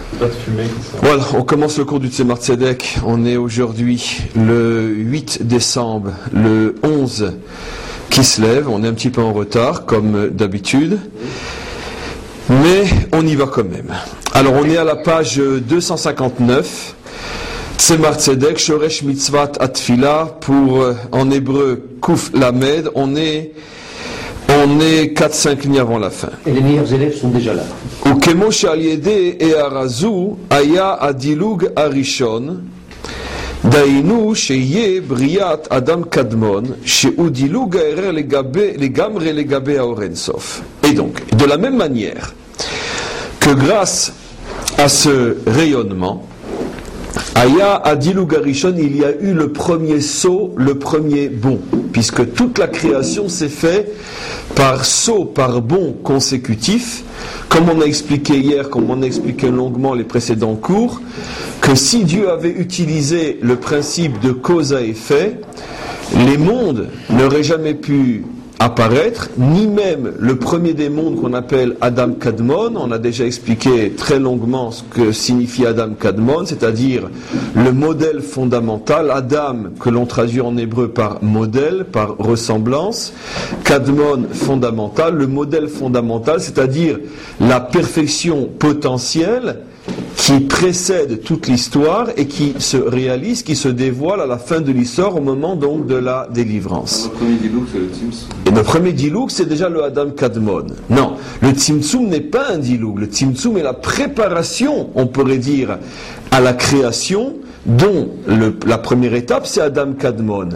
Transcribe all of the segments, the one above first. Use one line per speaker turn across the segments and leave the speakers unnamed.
Voilà, on commence le cours du Tzemar Tzedek. On est aujourd'hui le 8 décembre, le 11 qui se lève. On est un petit peu en retard, comme d'habitude. Mais on y va quand même. Alors, on est à la page 259. Tzemar Tzedek, Shoresh Mitzvat Atfila, pour, en hébreu, Kuf Lamed. On est 4-5 lignes avant la fin.
Et les meilleurs élèves sont déjà là.
וכמו שעל ידי הערה זו היה הדילוג הראשון, דהיינו שיהיה בריאת אדם קדמון, שהוא דילוג הערר לגמרי לגבי האור אין סוף. Et donc, de la même manière que grâce à ce rayonnement, Aya Adilug Arishon, il y a eu le premier saut, le premier bond, puisque toute la création s'est faite par saut, par bond consécutif, comme on a expliqué hier, comme on a expliqué longuement les précédents cours, que si Dieu avait utilisé le principe de cause à effet, les mondes n'auraient jamais pu apparaître, ni même le premier des mondes qu'on appelle Adam Kadmon. On a déjà expliqué très longuement ce que signifie Adam Kadmon, c'est-à-dire le modèle fondamental. Adam, que l'on traduit en hébreu par modèle, par ressemblance. Kadmon, fondamental. Le modèle fondamental, c'est-à-dire la perfection potentielle qui précède toute l'histoire et qui se réalise, qui se dévoile à la fin de l'histoire, au moment donc de la délivrance.
Le premier dilouk, c'est le Tzimtzum.
Et le premier dilouk, c'est déjà le Adam Kadmon. Non, le Tzimtzum n'est pas un dilouk. Le Tzimtzum est la préparation, on pourrait dire, à la création, dont la première étape, c'est Adam Kadmon.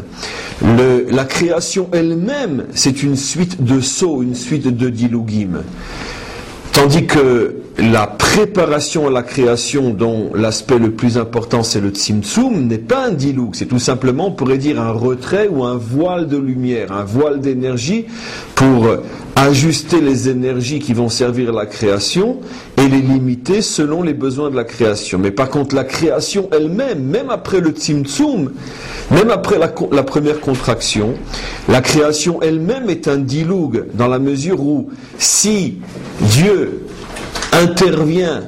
La création elle-même, c'est une suite de sauts, une suite de dilugim. Tandis que la préparation à la création, dont l'aspect le plus important c'est le Tzimtzum, n'est pas un dilouk, c'est tout simplement, on pourrait dire, un retrait ou un voile de lumière, un voile d'énergie pour ajuster les énergies qui vont servir la création et les limiter selon les besoins de la création. Mais par contre, la création elle-même, même après le Tzimtzum, même après la première contraction, la création elle-même est un dilouk, dans la mesure où si Dieu intervient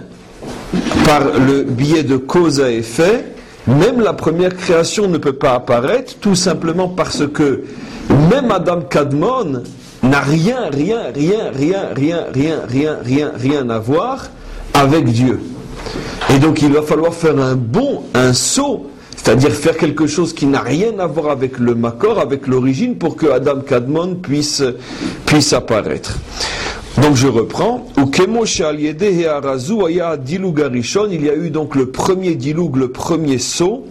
par le biais de cause à effet, même la première création ne peut pas apparaître, tout simplement parce que même Adam Kadmon n'a rien à voir avec Dieu. Et donc il va falloir faire un bond, un saut, c'est-à-dire faire quelque chose qui n'a rien à voir avec le Makor, avec l'origine, pour que Adam Kadmon puisse apparaître. Donc je reprends. Il y a eu donc le premier diloug, le premier saut,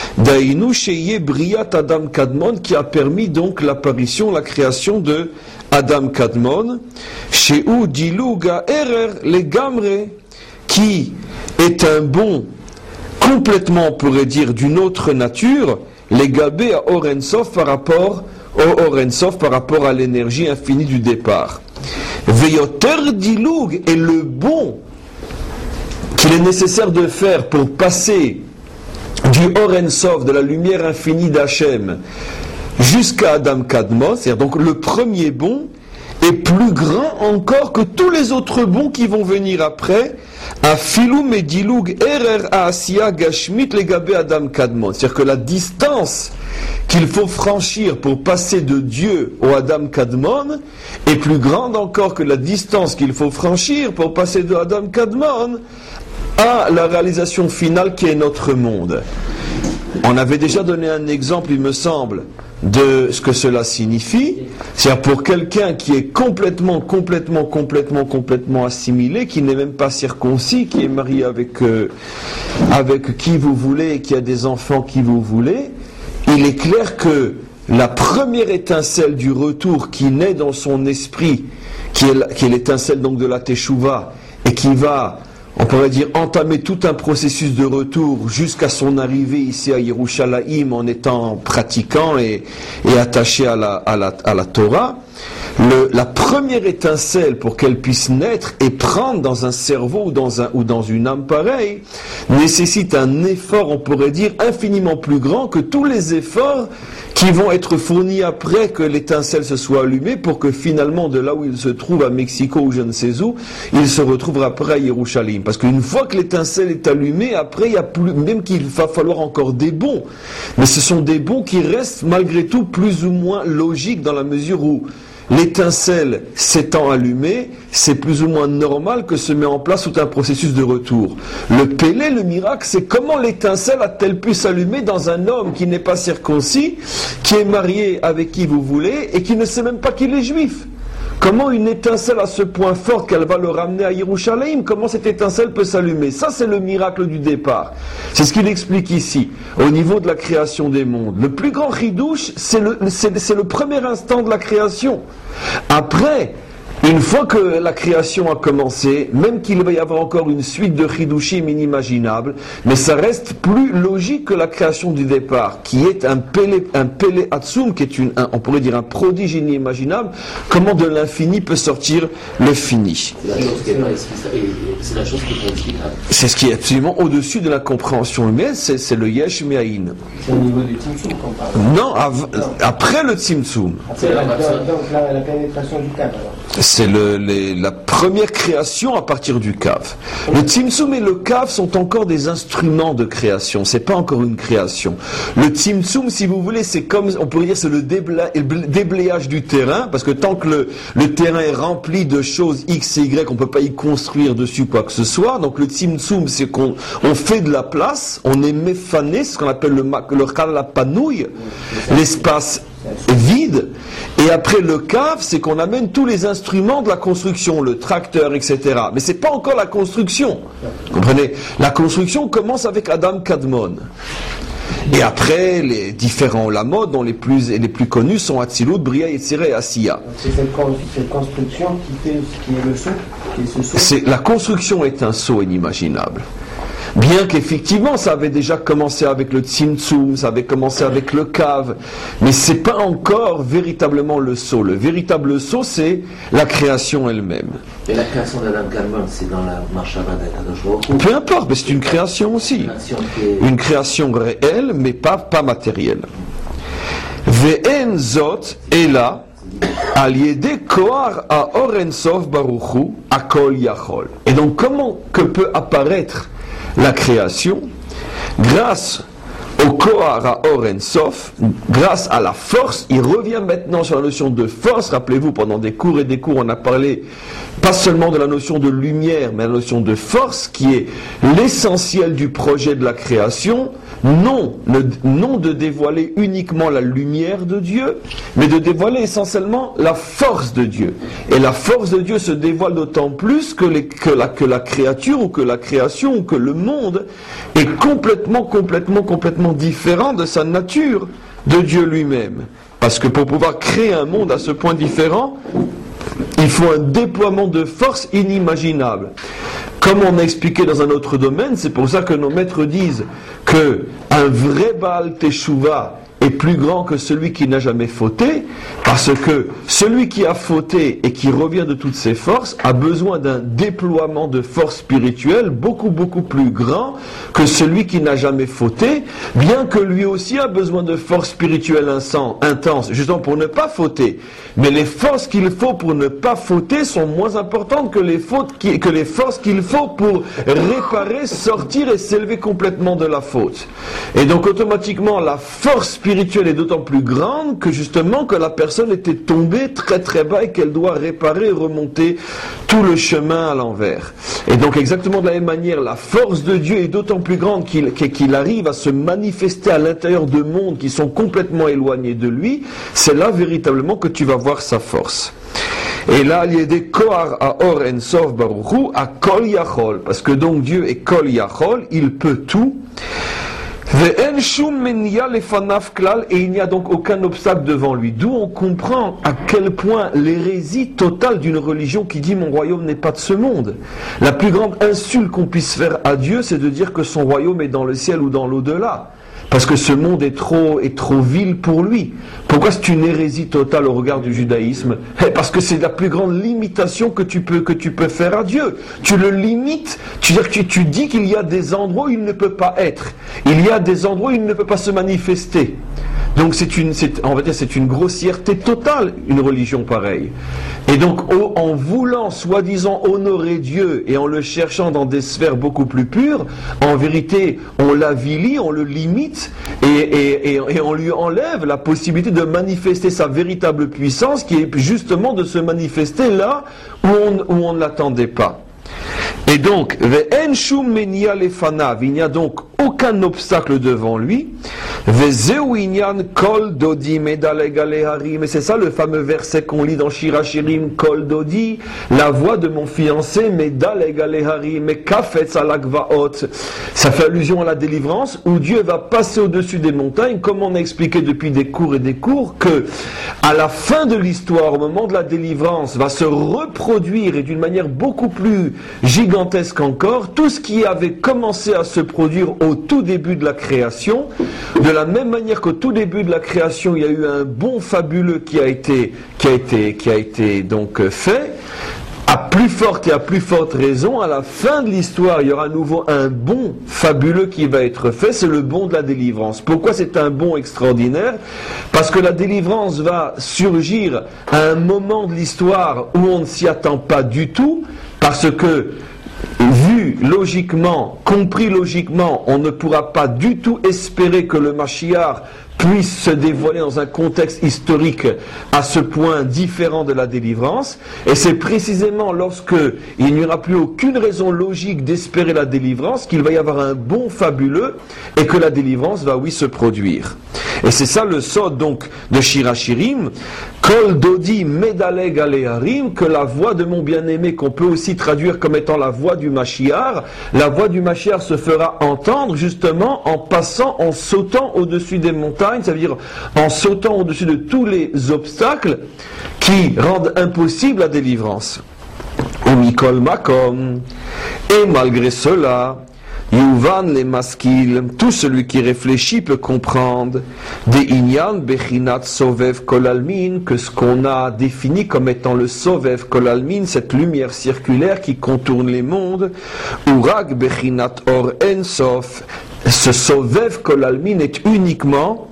Adam Kadmon, qui a permis donc l'apparition, la création de Adam Kadmon, qui est un bond complètement, on pourrait dire, d'une autre nature, les gabé à Or En Sof par rapport au Or En Sof, par rapport à l'énergie infinie du départ. Veyoter diloug est le bond qu'il est nécessaire de faire pour passer du Or En Sof, de la lumière infinie d'Hachem, jusqu'à Adam Kadmon, c'est-à-dire donc le premier bond est plus grand encore que tous les autres bonds qui vont venir après, à Filum et Diloug Erer Asiya Gashmit Legabé Adam Kadmon. C'est-à-dire que la distance qu'il faut franchir pour passer de Dieu au Adam Kadmon est plus grande encore que la distance qu'il faut franchir pour passer de Adam Kadmon à la réalisation finale qui est notre monde. On avait déjà donné un exemple, il me semble, de ce que cela signifie. C'est-à-dire pour quelqu'un qui est complètement assimilé, qui n'est même pas circoncis, qui est marié avec qui vous voulez, qui a des enfants qui vous voulez, il est clair que la première étincelle du retour qui naît dans son esprit, qui est l'étincelle donc de la Teshuvah, et qui va, on pourrait dire, entamer tout un processus de retour jusqu'à son arrivée ici à Yerushalayim en étant pratiquant et attaché à la Torah. la première étincelle pour qu'elle puisse naître et prendre dans un cerveau ou dans une âme pareille, nécessite un effort, on pourrait dire, infiniment plus grand que tous les efforts qui vont être fournis après que l'étincelle se soit allumée pour que finalement, de là où il se trouve à Mexico ou je ne sais où, il se retrouvera après à Yerushalayim. Parce qu'une fois que l'étincelle est allumée, après, il y a plus, même qu'il va falloir encore des bons. Mais ce sont des bons qui restent malgré tout plus ou moins logiques dans la mesure où l'étincelle s'étant allumée, c'est plus ou moins normal que se met en place tout un processus de retour. Le pélé, le miracle, c'est comment l'étincelle a-t-elle pu s'allumer dans un homme qui n'est pas circoncis, qui est marié avec qui vous voulez, et qui ne sait même pas qu'il est juif. Comment une étincelle à ce point fort qu'elle va le ramener à Yerushalayim, comment cette étincelle peut s'allumer? Ça, c'est le miracle du départ. C'est ce qu'il explique ici, au niveau de la création des mondes. Le plus grand chidouche, c'est le premier instant de la création. Après, une fois que la création a commencé, même qu'il va y avoir encore une suite de chidushim inimaginables, mais ça reste plus logique que la création du départ, qui est un pélé atzum, qui est on pourrait dire un prodige inimaginable. Comment de l'infini peut sortir le fini?
C'est la chose qui est inexplicable.
C'est ce qui est absolument au-dessus de la compréhension humaine, c'est le yesh me'ayin.
C'est au niveau du tzimtzum qu'on parle.
Non, après le tzimtzum.
Donc la pénétration du cadre alors.
C'est la première création à partir du cave. Le tzimtzum et le cave sont encore des instruments de création, c'est pas encore une création. Le tzimtzum, si vous voulez, c'est comme, on pourrait dire, c'est le déblayage du terrain, parce que tant que le terrain est rempli de choses X et Y, on peut pas y construire dessus quoi que ce soit. Donc le tzimtzum, c'est qu'on fait de la place, on est méfané, ce qu'on appelle le kalapanouille, l'espace vide, et après le cave, c'est qu'on amène tous les instruments de la construction, le tracteur, etc. Mais c'est pas encore la construction. Vous comprenez? La construction commence avec Adam Kadmon. Et après, les différents olamot, dont les plus connus sont Atzilut, Bria, Yetzirah et Asiya.
C'est cette construction qui est le saut, qui est ce saut.
La construction est un saut inimaginable. Bien qu'effectivement, ça avait déjà commencé avec le tzimtzum, ça avait commencé avec le cave, mais c'est pas encore véritablement le saut. Le véritable saut, c'est la création elle-même.
Et la création d'Adam Kadmon, c'est dans la Marshava d'Akadosh Baruch Hu.
Peu importe, mais c'est une création aussi. Une création réelle, mais pas matérielle. Ve'en zot ela al yede koar a orensov baruchu akol yachol. Et donc, comment que peut apparaître la création grâce au Kohar à Orensof, grâce à la force? Il revient maintenant sur la notion de force. Rappelez-vous, pendant des cours et des cours, on a parlé pas seulement de la notion de lumière, mais la notion de force, qui est l'essentiel du projet de la création. Non de dévoiler uniquement la lumière de Dieu, mais de dévoiler essentiellement la force de Dieu. Et la force de Dieu se dévoile d'autant plus que la créature ou que la création ou que le monde est complètement différent de sa nature de Dieu lui-même. Parce que pour pouvoir créer un monde à ce point différent, il faut un déploiement de force inimaginable. Comme on a expliqué dans un autre domaine, c'est pour ça que nos maîtres disent que un vrai Baal Teshuvah est plus grand que celui qui n'a jamais fauté, parce que celui qui a fauté et qui revient de toutes ses forces a besoin d'un déploiement de force spirituelle beaucoup plus grand que celui qui n'a jamais fauté, bien que lui aussi a besoin de force spirituelle intense, justement pour ne pas fauter. Mais les forces qu'il faut pour ne pas fauter sont moins importantes que les forces qu'il faut pour réparer, sortir et s'élever complètement de la faute. Et donc automatiquement la force spirituelle est d'autant plus grande que justement que la personne était tombée très bas et qu'elle doit réparer et remonter tout le chemin à l'envers. Et donc exactement de la même manière, la force de Dieu est d'autant plus grande qu'il arrive à se manifester à l'intérieur de mondes qui sont complètement éloignés de lui. C'est là véritablement que tu vas voir sa force. Et là, il y a des Kohar à Or Ensof Baruchu à Kol Yachol, parce que donc Dieu est Kol Yachol, il peut tout. Ve'en shum menya lefanav klal, et il n'y a donc aucun obstacle devant lui. D'où on comprend à quel point l'hérésie totale d'une religion qui dit mon royaume n'est pas de ce monde. La plus grande insulte qu'on puisse faire à Dieu, c'est de dire que son royaume est dans le ciel ou dans l'au-delà. parce que ce monde est trop vil pour lui. Pourquoi c'est une hérésie totale au regard du judaïsme? Parce que c'est la plus grande limitation que tu peux faire à Dieu. Tu le limites, tu dis qu'il y a des endroits où il ne peut pas être. Il y a des endroits où il ne peut pas se manifester. Donc on va dire c'est une grossièreté totale, une religion pareille. Et donc en voulant soi-disant honorer Dieu et en le cherchant dans des sphères beaucoup plus pures, en vérité on l'avilit, on le limite et on lui enlève la possibilité de manifester sa véritable puissance, qui est justement de se manifester là où on ne l'attendait pas. Et donc, il n'y a donc aucun obstacle devant lui. Et c'est ça le fameux verset qu'on lit dans Shir Hashirim, Kol Dodi, la voix de mon fiancé, Medaleg Aleharim, Kafetz Alakvaot. Ça fait allusion à la délivrance, où Dieu va passer au-dessus des montagnes, comme on a expliqué depuis des cours et des cours, que à la fin de l'histoire, au moment de la délivrance, va se reproduire, et d'une manière beaucoup plus gigantesque encore, tout ce qui avait commencé à se produire au tout début de la création. De la même manière qu'au tout début de la création, il y a eu un bond fabuleux qui a été donc fait. À plus forte raison, à la fin de l'histoire, il y aura à nouveau un bond fabuleux qui va être fait, c'est le bond de la délivrance. Pourquoi c'est un bond extraordinaire? Parce que la délivrance va surgir à un moment de l'histoire où on ne s'y attend pas du tout, parce que vu logiquement, compris logiquement, on ne pourra pas du tout espérer que le Mashiach puisse se dévoiler dans un contexte historique à ce point différent de la délivrance. Et c'est précisément lorsque il n'y aura plus aucune raison logique d'espérer la délivrance qu'il va y avoir un bond fabuleux et que la délivrance va, oui, se produire. Et c'est ça le sod donc de Shir Hashirim, Kol Dodi Medaleg Aleharim, que la voix de mon bien-aimé, qu'on peut aussi traduire comme étant la voix du Mashiach, la voix du Mashiach se fera entendre justement en passant, en sautant au-dessus des montagnes, ça veut dire en sautant au-dessus de tous les obstacles qui rendent impossible la délivrance. Umikol Makom, et malgré cela, Yuvan les maskil, tout celui qui réfléchit peut comprendre des inyan bechinat sovev kolalmin, que ce qu'on a défini comme étant le sovev kolalmin, cette lumière circulaire qui contourne les mondes, urag bechinat or ensof, ce sovev kolalmin est uniquement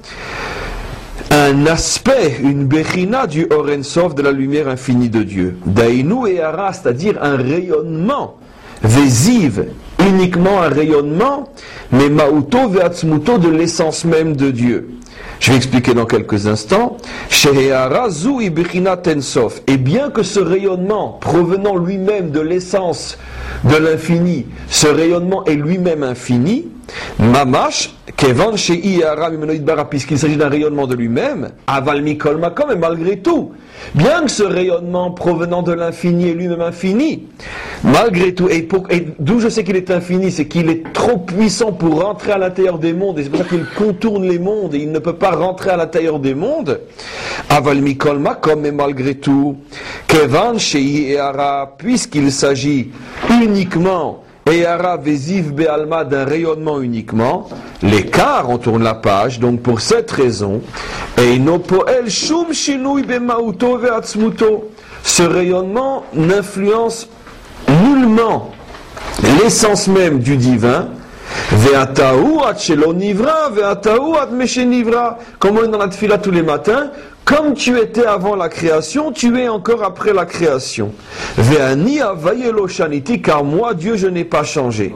un aspect, une bechina du or ensof, de la lumière infinie de Dieu. Dainu et ara, c'est-à-dire un rayonnement vésive, uniquement un rayonnement, mais ma'uto ve'atzmuto, de l'essence même de Dieu. Je vais expliquer dans quelques instants. Et bien que ce rayonnement provenant lui-même de l'essence de l'infini, ce rayonnement est lui-même infini, mamash kevan shei hara mimeno yitbarach, puisqu'il s'agit d'un rayonnement de lui-même, aval mikol makom, et malgré tout, bien que ce rayonnement provenant de l'infini est lui-même infini, malgré tout, et d'où je sais qu'il est infini, c'est qu'il est trop puissant pour rentrer à l'intérieur des mondes, et c'est pour ça qu'il contourne les mondes, et il ne peut pas rentrer à l'intérieur des mondes. Aval mikol makom, mais malgré tout, kevan shei hara, puisqu'il s'agit uniquement et ara vésiv be'alma, d'un rayonnement uniquement, l'écart, on tourne la page, donc pour cette raison, eino poel shum shinui bemauto ve'atzmuto, ce rayonnement n'influence nullement l'essence même du divin, ve'atahu at shelo nivra, ve'atahu at meshe nivra, comme on est dans la tfila tous les matins, comme tu étais avant la création, tu es encore après la création. Ve'ani avayelo shaniti, car moi, Dieu, je n'ai pas changé.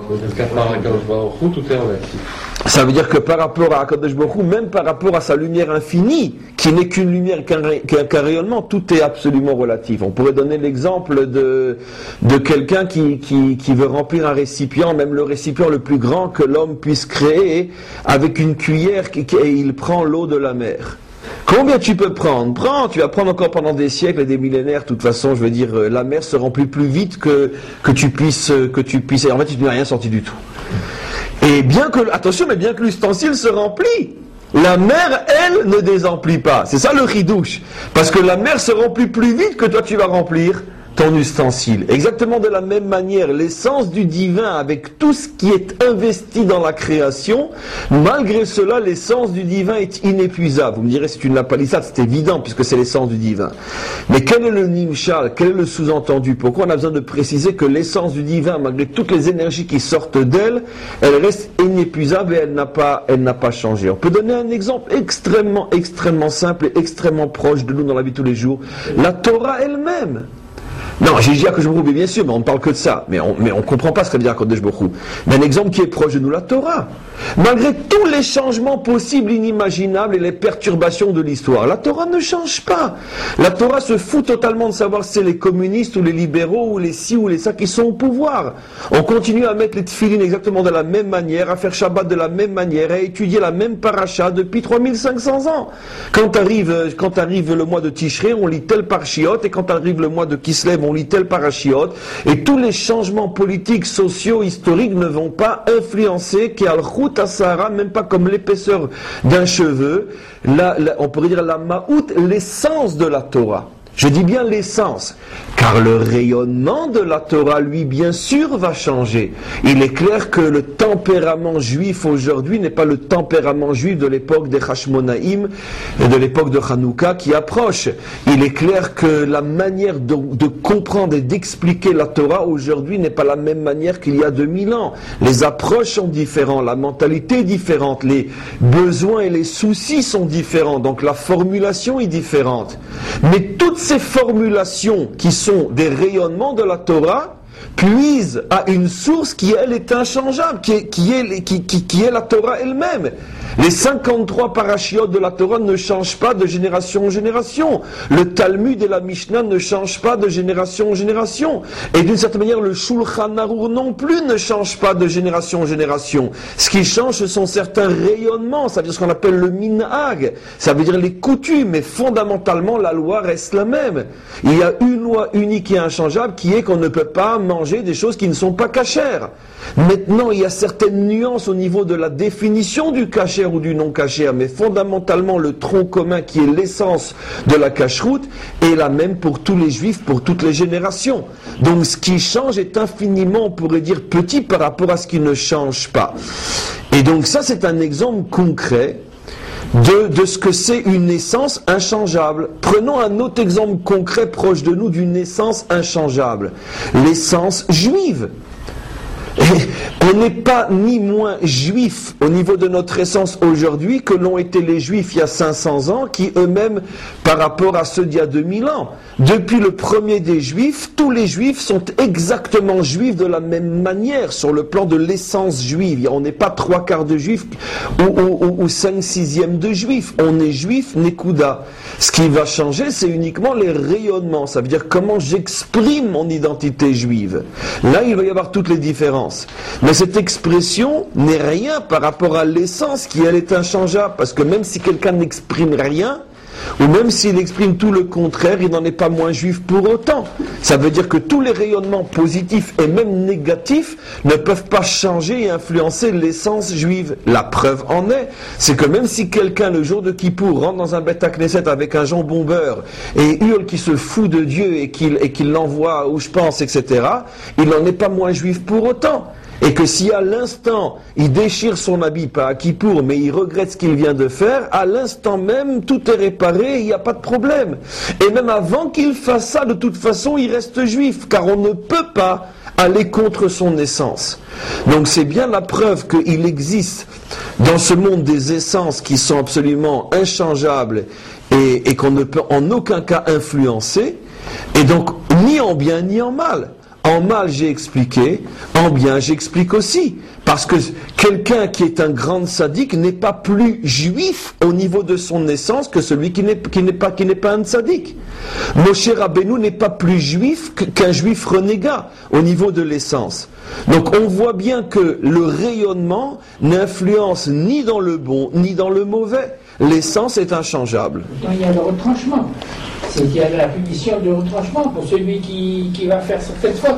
Ça veut dire que par rapport à Akadosh Baruch Hu, même par rapport à sa lumière infinie, qui n'est qu'une lumière, qu'un rayonnement, tout est absolument relatif. On pourrait donner l'exemple de quelqu'un qui veut remplir un récipient, même le récipient le plus grand que l'homme puisse créer, avec une cuillère, et il prend l'eau de la mer. Combien tu peux prendre? Prends, tu vas prendre encore pendant des siècles et des millénaires. De toute façon, je veux dire, la mer se remplit plus vite que tu puisses. Et en fait, tu n'as rien sorti du tout. Et bien que, attention, mais bien que l'ustensile se remplit, la mer, elle, ne désemplit pas. C'est ça le ridouche. Parce que la mer se remplit plus vite que toi tu vas remplir ton ustensile. Exactement de la même manière, l'essence du divin avec tout ce qui est investi dans la création, malgré cela, l'essence du divin est inépuisable. Vous me direz, c'est une lapalissade, c'est évident puisque c'est l'essence du divin. Mais quel est le nimshal, quel est le sous-entendu? Pourquoi on a besoin de préciser que l'essence du divin, malgré toutes les énergies qui sortent d'elle, elle reste inépuisable et elle n'a pas changé. On peut donner un exemple extrêmement simple et extrêmement proche de nous dans la vie de tous les jours. La Torah elle-même. Non, j'ai dit à Kodesh Baruch Hu, bien sûr, mais on ne parle que de ça. Mais on ne comprend pas ce que veut dire Kodesh Baruch Hu. Mais un exemple qui est proche de nous, la Torah. Malgré tous les changements possibles, inimaginables et les perturbations de l'histoire, la Torah ne change pas. La Torah se fout totalement de savoir si c'est les communistes ou les libéraux ou les ci ou les ça qui sont au pouvoir. On continue à mettre les tefilines exactement de la même manière, à faire Shabbat de la même manière, à étudier la même paracha depuis 3500 ans. Quand arrive le mois de Tishrei, on lit tel parshiot, et quand arrive le mois de Kislev, on lit tel parashiot, et tous les changements politiques, sociaux, historiques ne vont pas influencer qu'Al Chut Asara, même pas comme l'épaisseur d'un cheveu, on pourrait dire la Ma'out, l'essence de la Torah. Je dis bien l'essence, car le rayonnement de la Torah, lui, bien sûr, va changer. Il est clair que le tempérament juif aujourd'hui n'est pas le tempérament juif de l'époque des Hashmonaïm et de l'époque de Hanouka qui approche. Il est clair que la manière de comprendre et d'expliquer la Torah aujourd'hui n'est pas la même manière qu'il y a 2000 ans. Les approches sont différentes, la mentalité est différente, les besoins et les soucis sont différents, donc la formulation est différente. Mais toutes ces formulations qui sont des rayonnements de la Torah puisent à une source qui, elle, est inchangeable, qui est la Torah elle-même. Les 53 parachiotes de la Torah ne changent pas de génération en génération. Le Talmud et la Mishnah ne changent pas de génération en génération. Et d'une certaine manière, le Shulchan Arour non plus ne change pas de génération en génération. Ce qui change, ce sont certains rayonnements, ça veut dire ce qu'on appelle le minhag, ça veut dire les coutumes, mais fondamentalement, la loi reste la même. Il y a une loi unique et inchangeable qui est qu'on ne peut pas manger des choses qui ne sont pas cachères. Maintenant, il y a certaines nuances au niveau de la définition du kasher ou du non kasher, mais fondamentalement, le tronc commun qui est l'essence de la kasherout est la même pour tous les juifs, pour toutes les générations. Donc, ce qui change est infiniment, on pourrait dire, petit par rapport à ce qui ne change pas. Et donc, ça, c'est un exemple concret de ce que c'est une essence inchangeable. Prenons un autre exemple concret proche de nous d'une essence inchangeable. L'essence juive. Et on n'est pas ni moins juif au niveau de notre essence aujourd'hui que l'ont été les juifs il y a 500 ans, qui eux-mêmes, par rapport à ceux d'il y a 2000 ans. Depuis le premier des juifs, tous les juifs sont exactement juifs de la même manière sur le plan de l'essence juive. On n'est pas 3/4 de juifs ou 5/6 de juifs. On est juif, Nekuda. Ce qui va changer, c'est uniquement les rayonnements. Ça veut dire comment j'exprime mon identité juive. Là, il va y avoir toutes les différences. Mais cette expression n'est rien par rapport à l'essence qui, elle, est inchangeable. Parce que même si quelqu'un n'exprime rien, ou même s'il exprime tout le contraire, il n'en est pas moins juif pour autant. Ça veut dire que tous les rayonnements positifs et même négatifs ne peuvent pas changer et influencer l'essence juive. La preuve en est, c'est que même si quelqu'un le jour de Kippour rentre dans un Beth Knesset avec un jambon beurre et hurle qu'il se fout de Dieu et qu'il l'envoie où je pense, etc., il n'en est pas moins juif pour autant. Et que si à l'instant, il déchire son habit, pas à Kippour, mais il regrette ce qu'il vient de faire, à l'instant même, tout est réparé, il n'y a pas de problème. Et même avant qu'il fasse ça, de toute façon, il reste juif, car on ne peut pas aller contre son essence. Donc c'est bien la preuve qu'il existe dans ce monde des essences qui sont absolument inchangeables et qu'on ne peut en aucun cas influencer, et donc ni en bien ni en mal. En mal, j'ai expliqué, en bien, j'explique aussi. Parce que quelqu'un qui est un grand sadique n'est pas plus juif au niveau de son essence que celui qui n'est pas un sadique. Moshe Rabbeinu n'est pas plus juif qu'un juif renégat au niveau de l'essence. Donc on voit bien que le rayonnement n'influence ni dans le bon ni dans le mauvais. L'essence est inchangeable.
Il y a le retranchement. C'est qu'il y a la punition de retranchement pour celui qui va faire cette faute.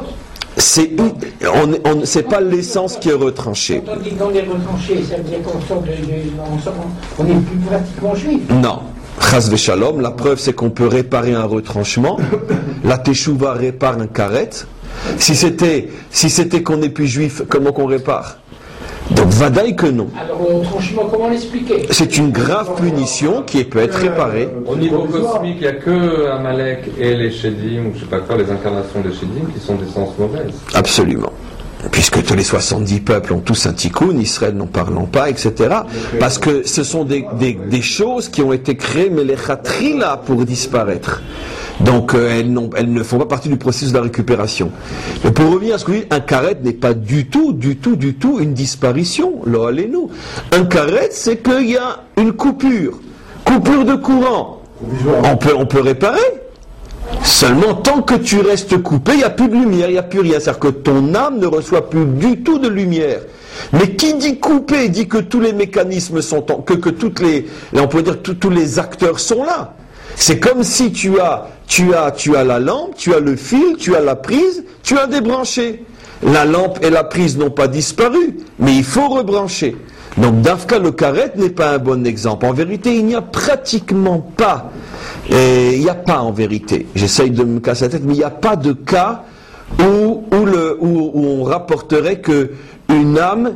C'est pas l'essence qui est retranchée.
Quand on dit qu'on est retranché, ça veut dire qu'on n'est plus pratiquement juif.
Non. Chas v'shalom, la preuve c'est qu'on peut réparer un retranchement. La teshuva répare un karet. Si c'était qu'on n'est plus juif, comment qu'on répare? Donc vadaï que non.
Alors le retranchement, comment l'expliquer?
C'est une grave punition qui peut être réparée.
Au niveau cosmique, il n'y a que Amalek et les Shedim, ou je sais pas quoi, les incarnations des Shedim, qui sont d'essence mauvaise.
Absolument. Puisque tous les 70 peuples ont tous un tikkun, Israël n'en parlant pas, etc. Parce que ce sont des choses qui ont été créées, mais les chatrila pour disparaître. Donc elles ne font pas partie du processus de la récupération. Mais pour revenir à ce que je dis, un karet n'est pas du tout une disparition. Lo alenu. Un karet, c'est qu'il y a une coupure de courant. On peut réparer. Seulement, tant que tu restes coupé, il n'y a plus de lumière, il n'y a plus rien. C'est-à-dire que ton âme ne reçoit plus du tout de lumière. Mais qui dit coupé, dit que tous les mécanismes sont que toutes les, on peut dire tous les acteurs sont là. C'est comme si tu as la lampe, tu as le fil, tu as la prise, tu as débranché. La lampe et la prise n'ont pas disparu, mais il faut rebrancher. Donc Dafka le karet n'est pas un bon exemple. En vérité, il n'y a pratiquement pas. Et il n'y a pas en vérité. J'essaye de me casser la tête, mais il n'y a pas de cas où on rapporterait que une âme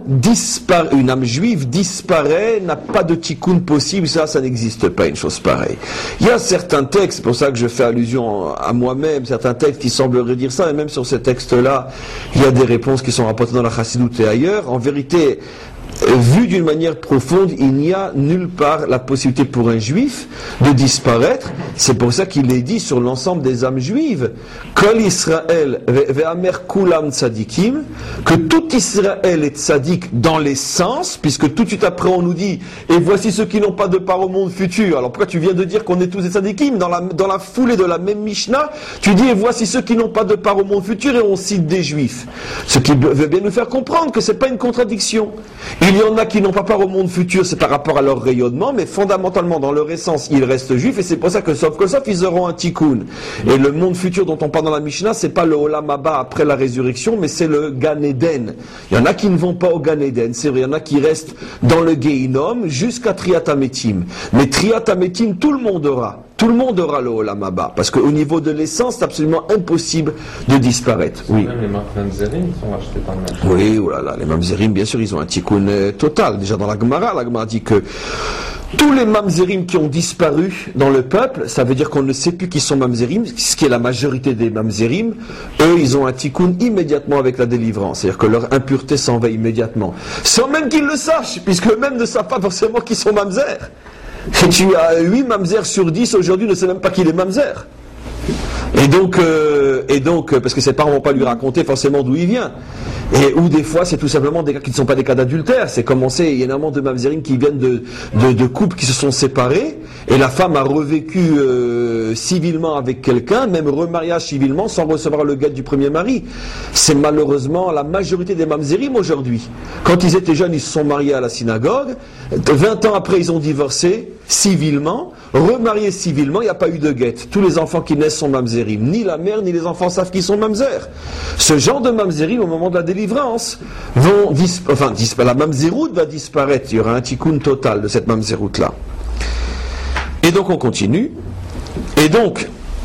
juive disparaît, n'a pas de tikkun possible, ça n'existe pas, une chose pareille. Il y a certains textes, c'est pour ça que je fais allusion à moi-même, certains textes qui sembleraient dire ça, et même sur ces textes-là, il y a des réponses qui sont rapportées dans la Chassidoute et ailleurs. En vérité, vu d'une manière profonde, il n'y a nulle part la possibilité pour un juif de disparaître. C'est pour ça qu'il est dit sur l'ensemble des âmes juives, Kol Israël ve'amer kulam tzadikim, que tout Israël est tzadik dans l'essence, puisque tout de suite après on nous dit, et voici ceux qui n'ont pas de part au monde futur. Alors pourquoi tu viens de dire qu'on est tous des tzadikim? Dans la foulée de la même Mishnah, tu dis, et voici ceux qui n'ont pas de part au monde futur, et on cite des juifs. Ce qui veut bien nous faire comprendre que c'est pas une contradiction. Il y en a qui n'ont pas part au monde futur, c'est par rapport à leur rayonnement, mais fondamentalement, dans leur essence, ils restent juifs, et c'est pour ça que sauf, ils auront un tikkun. Et le monde futur dont on parle dans la Mishnah, c'est pas le Olam Haba après la résurrection, mais c'est le Gan Eden. Il y en a qui ne vont pas au Gan Eden, c'est vrai, il y en a qui restent dans le Gehinom jusqu'à Triat HaMetim. Mais Triat HaMetim, tout le monde aura. Tout le monde aura le Olam Haba, parce qu'au niveau de l'essence, c'est absolument impossible de disparaître. Oui.
Même les mamzerim sont achetés par le marché.
Oui, oh là là, les mamzerim, bien sûr, ils ont un tikkun total. Déjà dans la Gemara dit que tous les mamzerim qui ont disparu dans le peuple, ça veut dire qu'on ne sait plus qui sont mamzerim, ce qui est la majorité des mamzerim. Eux, ils ont un tikkun immédiatement avec la délivrance, c'est-à-dire que leur impureté s'en va immédiatement, sans même qu'ils le sachent, puisque eux-mêmes ne savent pas forcément qui sont mamzer. Et tu as 8 mamzer sur 10 aujourd'hui ne sait même pas qu'il est mamzer. Et donc, parce que ses parents vont pas lui raconter forcément d'où il vient. Et ou des fois, c'est tout simplement des cas qui ne sont pas des cas d'adultère. C'est comme on sait, il y a énormément de mamzerim qui viennent de couples qui se sont séparés, et la femme a revécu civilement avec quelqu'un, même remariage civilement, sans recevoir le guet du premier mari. C'est malheureusement la majorité des mamzerim aujourd'hui. Quand ils étaient jeunes, ils se sont mariés à la synagogue. 20 ans après, ils ont divorcé civilement, remariés civilement, il n'y a pas eu de guet. Tous les enfants qui naissent sont mamzerim. Ni la mère, ni les enfants savent qu'ils sont mamzer. Ce genre de mamzerim, au moment de la délivrance, la mamzeroute va disparaître. Il y aura un tikkun total de cette mamzeroute-là. Et donc on continue. Et donc,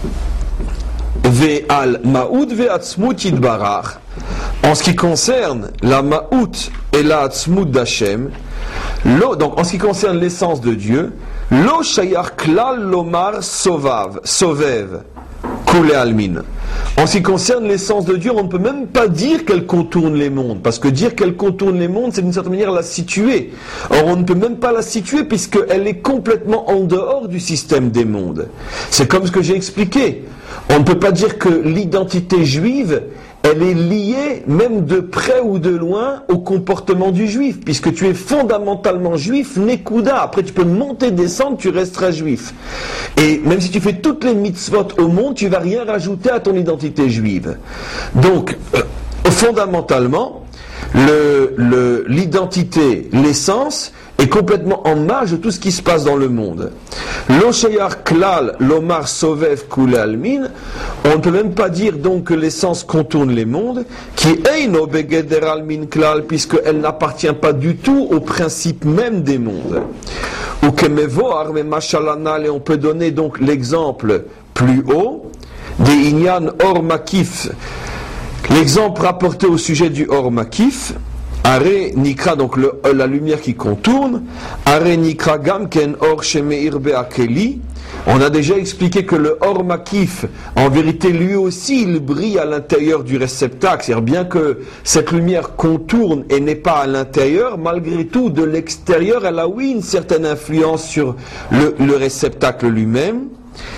ve'al ma'ud ve'atzmut yidbarach. En ce qui concerne la ma'ut et la atzmut d'Hachem, donc en ce qui concerne l'essence de Dieu, lo shayar klal lomar sovev kule almin. En ce qui concerne l'essence de Dieu, on ne peut même pas dire qu'elle contourne les mondes, parce que dire qu'elle contourne les mondes, c'est d'une certaine manière la situer. Or, on ne peut même pas la situer puisqu'elle est complètement en dehors du système des mondes. C'est comme ce que j'ai expliqué. On ne peut pas dire que l'identité juive, elle est liée, même de près ou de loin, au comportement du juif, puisque tu es fondamentalement juif, Nekuda. Après, tu peux monter, descendre, tu resteras juif. Et même si tu fais toutes les mitzvot au monde, tu vas rien rajouter à ton identité juive. Donc, fondamentalement, l'identité, l'essence, est complètement en marge de tout ce qui se passe dans le monde. Lo sheyar klal lomar sovev kule almin, on ne peut même pas dire donc que l'essence contourne les mondes, qui eino begeder almin klal, puisqu'elle n'appartient pas du tout au principe même des mondes. Ou kemevoar me mashalanal, et on peut donner donc l'exemple plus haut, des inyan or makif, l'exemple rapporté au sujet du or makif, Are Nikra, donc la lumière qui contourne, Are Nikra Gamken Or Shemeir Be'akeli. On a déjà expliqué que le Or Makif, en vérité, lui aussi, il brille à l'intérieur du réceptacle. C'est-à-dire, bien que cette lumière contourne et n'est pas à l'intérieur, malgré tout, de l'extérieur, elle a, oui, une certaine influence sur le réceptacle lui-même.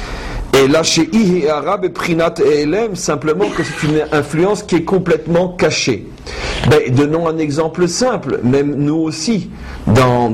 Et là, chez Ihe et Arabe et Prinat et Elem, simplement que c'est une influence qui est complètement cachée. Ben, donnons un exemple simple, même nous aussi, dans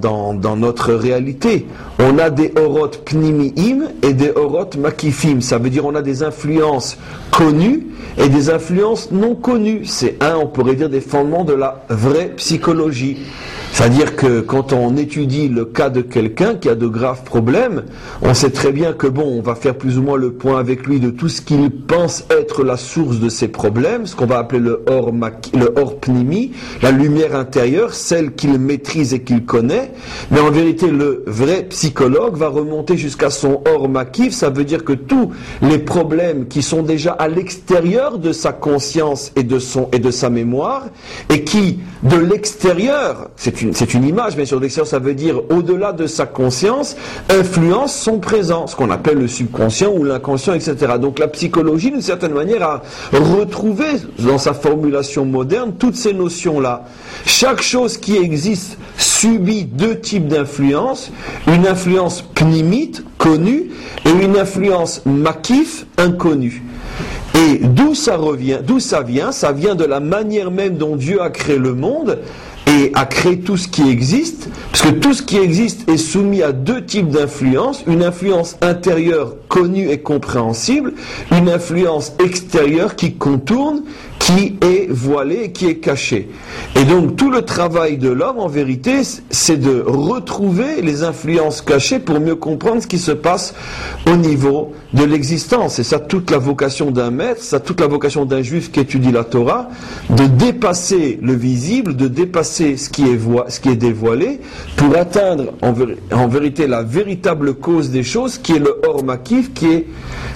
notre réalité. On a des orot pnimiim et des orot makifim. Ça veut dire on a des influences connues et des influences non connues. C'est on pourrait dire, des fondements de la vraie psychologie. C'est-à-dire que quand on étudie le cas de quelqu'un qui a de graves problèmes, on sait très bien que on va faire plus ou moins le point avec lui de tout ce qu'il pense être la source de ses problèmes, ce qu'on va appeler le or pnimi, la lumière intérieure, celle qu'il maîtrise et qu'il connaît. Mais en vérité, le vrai psychologue va remonter jusqu'à son or makif. Ça veut dire que tous les problèmes qui sont déjà à l'extérieur de sa conscience et de sa mémoire, et qui, de l'extérieur, c'est une image, mais sur l'extérieur, ça veut dire au-delà de sa conscience, influence son présent, ce qu'on appelle le subconscient ou l'inconscient, etc. Donc la psychologie, d'une certaine manière, a retrouvé dans sa formulation moderne toutes ces notions-là. Chaque chose qui existe subit deux types d'influence, une influence pnimite, connue, et une influence makif, inconnue. Et d'où ça vient? Ça vient de la manière même dont Dieu a créé le monde, et a créé tout ce qui existe, parce que tout ce qui existe est soumis à deux types d'influence, une influence intérieure connue et compréhensible, une influence extérieure qui contourne, qui est voilée et qui est cachée. Et donc tout le travail de l'homme, en vérité, c'est de retrouver les influences cachées pour mieux comprendre ce qui se passe au niveau de l'existence. Et ça, toute la vocation d'un maître, ça, toute la vocation d'un juif qui étudie la Torah, de dépasser le visible, de dépasser ce qui est dévoilé, pour atteindre en vérité la véritable cause des choses, qui est le Or Makif, qui est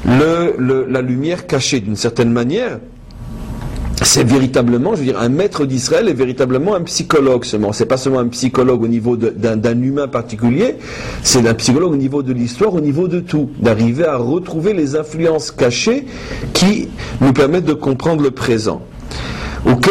la lumière cachée d'une certaine manière. C'est véritablement, je veux dire, un maître d'Israël est véritablement un psychologue seulement. C'est pas seulement un psychologue au niveau d'un humain particulier, c'est un psychologue au niveau de l'histoire, au niveau de tout. D'arriver à retrouver les influences cachées qui nous permettent de comprendre le présent. Donc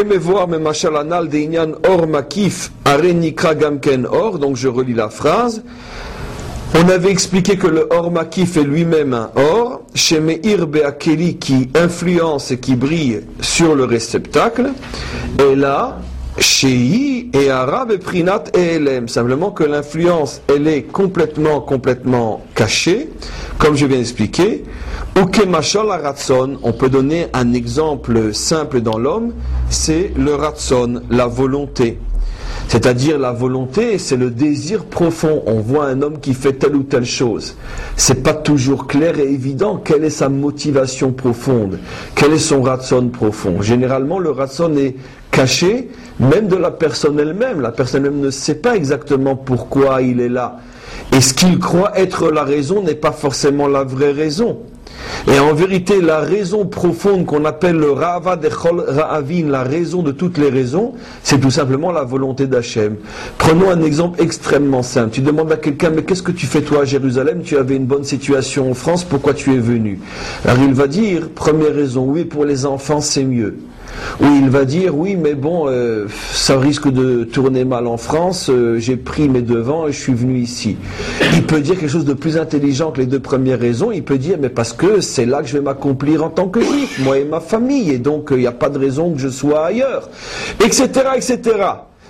je relis la phrase. On avait expliqué que le Or Makif est lui-même un Or, chez Meir Be'akeli, qui influence et qui brille sur le réceptacle, et là, chez et Arabe et Prinat et Elem, simplement que l'influence, elle est complètement cachée, comme je viens d'expliquer. Ou Kemashal Ratson, on peut donner un exemple simple dans l'homme, c'est le Ratson, la volonté. C'est-à-dire la volonté, c'est le désir profond. On voit un homme qui fait telle ou telle chose. C'est pas toujours clair et évident quelle est sa motivation profonde, quel est son ratson profond. Généralement, le ratson est caché, même de la personne elle-même. La personne elle-même ne sait pas exactement pourquoi il est là. Et ce qu'il croit être la raison n'est pas forcément la vraie raison. Et en vérité, la raison profonde qu'on appelle le Ra'ava dechol Ra'avin, la raison de toutes les raisons, c'est tout simplement la volonté d'Hachem. Prenons un exemple extrêmement simple. Tu demandes à quelqu'un, mais qu'est-ce que tu fais toi à Jérusalem? Tu avais une bonne situation en France, pourquoi tu es venu? Alors il va dire, première raison, oui, pour les enfants c'est mieux. Ou il va dire, oui, mais bon, ça risque de tourner mal en France, j'ai pris mes devants et je suis venu ici. Il peut dire quelque chose de plus intelligent que les deux premières raisons, il peut dire, mais parce que c'est là que je vais m'accomplir en tant que juif, moi et ma famille, et donc il n'y a pas de raison que je sois ailleurs, etc., etc.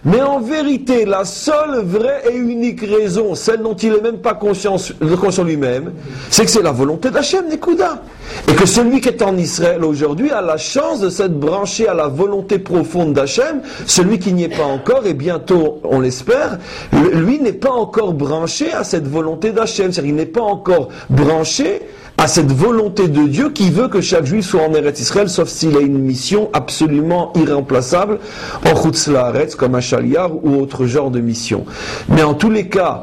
Mais en vérité, la seule vraie et unique raison, celle dont il n'est même pas conscient lui-même, c'est que c'est la volonté d'Hachem, Nekuda. Et que celui qui est en Israël aujourd'hui a la chance de s'être branché à la volonté profonde d'Hachem. Celui qui n'y est pas encore, et bientôt, on l'espère, lui n'est pas encore branché à cette volonté d'Hachem. C'est-à-dire qu'il n'est pas encore branché à cette volonté de Dieu qui veut que chaque juif soit en Eretz Israël, sauf s'il a une mission absolument irremplaçable en Chutz La'aretz, comme un Shaliar ou autre genre de mission. Mais en tous les cas,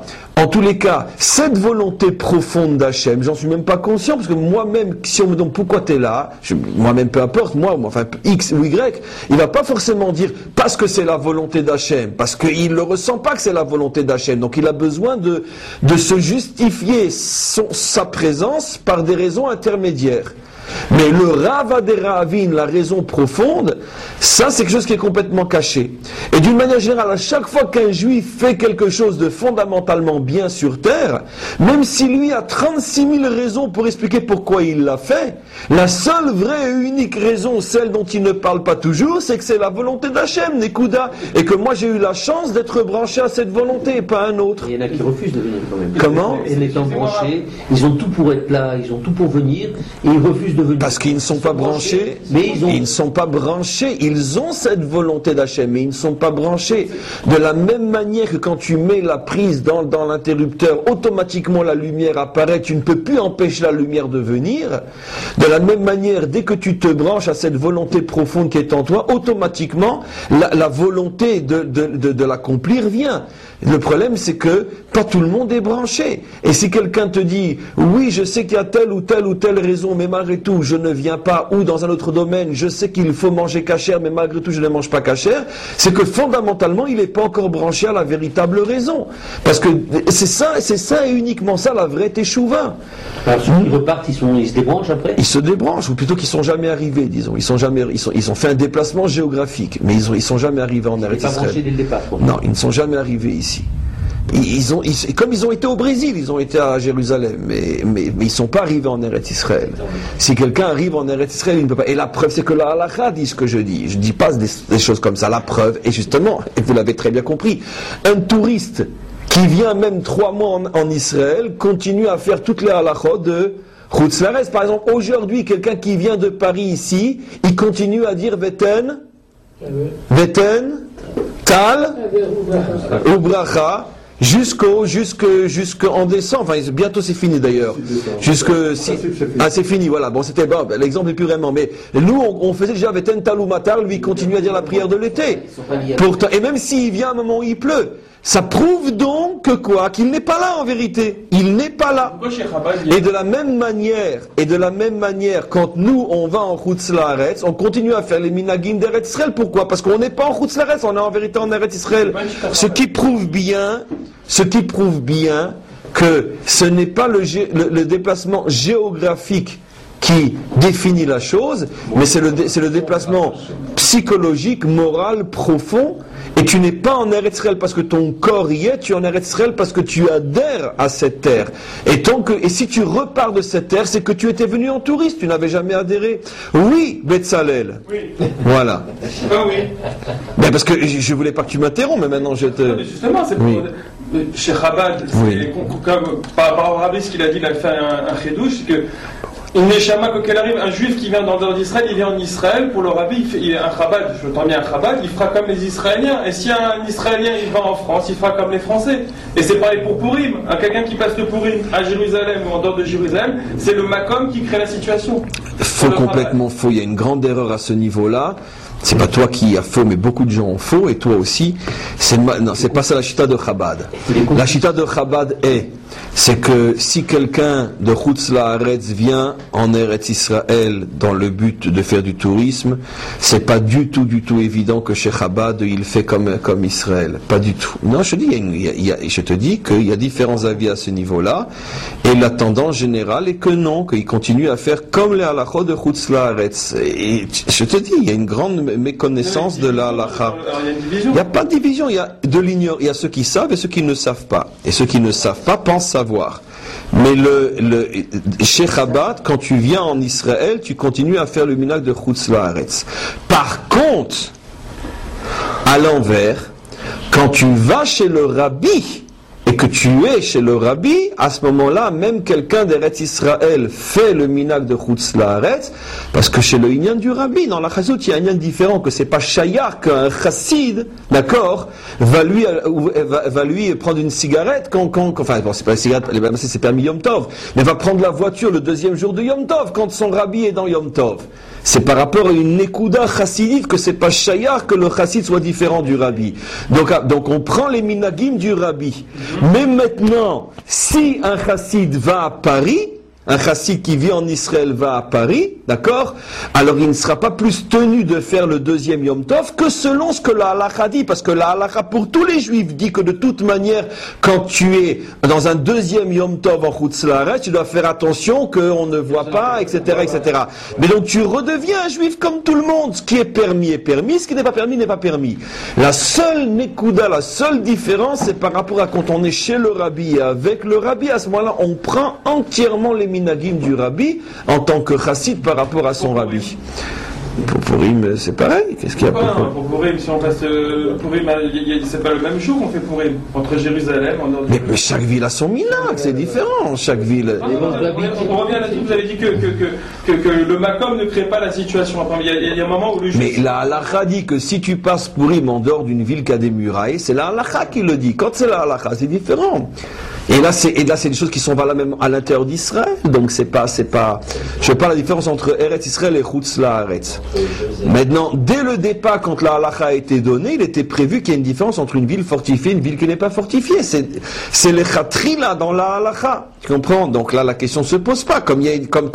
cette volonté profonde d'Hachem, j'en suis même pas conscient, parce que moi-même, si on me demande pourquoi tu es là, moi-même peu importe, enfin X ou Y, il va pas forcément dire parce que c'est la volonté d'Hachem, parce qu'il ne ressent pas que c'est la volonté d'Hachem, donc il a besoin de se justifier sa présence par des raisons intermédiaires. Mais le Rava des Ravin, la raison profonde, ça c'est quelque chose qui est complètement caché. Et d'une manière générale, à chaque fois qu'un juif fait quelque chose de fondamentalement bien sur terre, même si lui a 36 000 raisons pour expliquer pourquoi il l'a fait, la seule vraie et unique raison, celle dont il ne parle pas toujours, c'est que c'est la volonté d'Hachem, Nekuda, et que moi j'ai eu la chance d'être branché à cette volonté et pas à un autre.
Il y en a qui refusent de venir quand même.
Comment ?
Et étant branchés, ils ont tout pour être là, ils ont tout pour venir, et ils refusent de venir.
Parce qu'ils ne sont pas branchés, ils ne sont pas branchés, ils ont cette volonté d'Hachem, mais ils ne sont pas branchés. De la même manière que quand tu mets la prise dans l'interrupteur, automatiquement la lumière apparaît, tu ne peux plus empêcher la lumière de venir. De la même manière, dès que tu te branches à cette volonté profonde qui est en toi, automatiquement, la volonté de l'accomplir vient. Le problème, c'est que pas tout le monde est branché. Et si quelqu'un te dit, oui, je sais qu'il y a telle ou telle raison, mais malgré tout, je ne viens pas, ou dans un autre domaine, je sais qu'il faut manger cachère, mais malgré tout, je ne mange pas cachère, c'est que fondamentalement, il n'est pas encore branché à la véritable raison. Parce que c'est ça et uniquement ça, la vraie teshuva.
Alors, ceux qui repartent, ils se débranchent après ?
Ils se débranchent, ou plutôt qu'ils sont jamais arrivés, disons. Ils ont fait un déplacement géographique, mais ils sont jamais arrivés en Eretz Israël.
Ils ne sont pas branchés dès le départ, quoi.
Non, ils ne sont jamais arrivés ici. Comme ils ont été au Brésil, ils ont été à Jérusalem, mais ils ne sont pas arrivés en Eretz Israël. Si quelqu'un arrive en Eretz Israël, il ne peut pas. Et la preuve, c'est que la halakha dit ce que je dis. Je ne dis pas des choses comme ça. La preuve, et justement, et vous l'avez très bien compris, un touriste qui vient même 3 mois en Israël continue à faire toutes les halakhot de Chutz La'aretz. Par exemple, aujourd'hui, quelqu'un qui vient de Paris ici, il continue à dire Veten, Tal, Ubracha, jusqu'en décembre, enfin bientôt c'est fini d'ailleurs. C'est fini, voilà. Bon, c'était bon, l'exemple n'est plus vraiment, mais nous on faisait déjà Veten Tal ou Matar, lui il continue à dire la prière de l'été. Pourtant, et même s'il vient à un moment où il pleut, ça prouve donc que quoi ? Qu'il n'est pas là en vérité. Il n'est pas là. Et de la même manière, quand nous on va en Chutz La'aretz, on continue à faire les minagim d'Eretz Israël. Pourquoi ? Parce qu'on n'est pas en Chutz La'aretz, on est en vérité en Eretz Israël. Ce qui prouve bien que ce n'est pas le déplacement géographique qui définit la chose, mais c'est le déplacement psychologique, moral, profond. Et tu n'es pas en Eretz Israël parce que ton corps y est, tu es en Eretz Israël parce que tu adhères à cette terre. Et si tu repars de cette terre, c'est que tu étais venu en touriste, tu n'avais jamais adhéré. Oui, Betzalel. Oui. Voilà.
Ah oui.
Ben parce que je voulais pas que tu m'interromps, mais maintenant je te...
Non, mais justement, c'est pour...
Oui.
Chez Chabad, par rapport à Rabbi, ce qu'il a dit, il a fait un chidouche, c'est que une neshama, quoi qu'elle arrive, un juif qui vient dans le dehors d'Israël, il vient en Israël, pour le rabbi, il a un Chabad, je t'en bien un Chabad, il fera comme les Israéliens. Et si un Israélien, il va en France, il fera comme les Français. Et c'est pareil pour Purim. Quelqu'un qui passe le Purim à Jérusalem ou en dehors de Jérusalem, c'est le Makom qui crée la situation.
Complètement faux. Il y a une grande erreur à ce niveau-là. C'est pas toi qui as faux, mais beaucoup de gens ont faux, et toi aussi. C'est pas ça la chita de Chabad. La chita de Chabad c'est que si quelqu'un de Chutz La'aretz vient en Eretz Israël dans le but de faire du tourisme, c'est pas du tout évident que chez Chabad il fait comme Israël. Pas du tout. Non, je te dis qu'il y a différents avis à ce niveau-là, et la tendance générale est que non, qu'il continue à faire comme les halachot de Chutz La'aretz. Et je te dis, il y a une grande méconnaissance de la halacha. Il n'y a pas de division, il y a ceux qui savent et ceux qui ne savent pas. Et ceux qui ne savent pas pensent savoir. Mais chez Chabad, quand tu viens en Israël, tu continues à faire le minhag de Chutz La'aretz. Par contre, à l'envers, Quand tu vas chez le rabbi, et que tu es chez le rabbi, à ce moment-là, même quelqu'un d'Eretz Israël fait le minag de Chutz Laaretz, parce que chez le inyan du rabbi, dans la chazout, il y a un inyan différent, que c'est pas shayar, qu'un chassid, d'accord, va lui prendre une cigarette enfin, bon, c'est pas une cigarette, c'est permis Yom Tov, mais va prendre la voiture le deuxième jour de Yom Tov, quand son rabbi est dans Yom Tov. C'est par rapport à une nekuda chassidite que c'est pas shayar que le chassid soit différent du rabbi. Donc on prend les minagim du rabbi. Mais maintenant, si un chassid va à Paris, un chassid qui vit en Israël va à Paris, d'accord? Alors il ne sera pas plus tenu de faire le deuxième Yom Tov que selon ce que la halakha dit, parce que la halakha pour tous les juifs dit que de toute manière, quand tu es dans un deuxième Yom Tov en Chutz Laaretz, tu dois faire attention qu'on ne voit pas, etc., etc. Mais donc tu redeviens un juif comme tout le monde. Ce qui est permis, ce qui n'est pas permis, n'est pas permis. La seule nekuda, la seule différence, c'est par rapport à quand on est chez le rabbi et avec le rabbi, à ce moment-là, on prend entièrement les minagim du rabbi en tant que chassid par rapport à son rabbi. Pour Purim, c'est pareil. Qu'est-ce qu'il y a
pour Purim, si on passe Purim, c'est pas le même jour qu'on fait Purim entre Jérusalem.
Mais chaque ville a son minag, c'est différent. Chaque ville.
On revient là-dessus. Vous avez dit que le makom ne crée pas la situation. Enfin, il y a un moment où le juif. Mais
la halakha dit que si tu passes Purim en dehors d'une ville qui a des murailles, c'est la halakha qui le dit. Quand c'est la halakha, c'est différent. Et là, c'est des choses qui sont valables même à l'intérieur d'Israël. Donc je parle la différence entre Eretz Israël et Chutz Laaretz. Maintenant, dès le départ, quand la halakha a été donnée, il était prévu qu'il y ait une différence entre une ville fortifiée et une ville qui n'est pas fortifiée. C'est les chatri là dans la halakha. Tu comprends? Donc là, la question se pose pas. Comme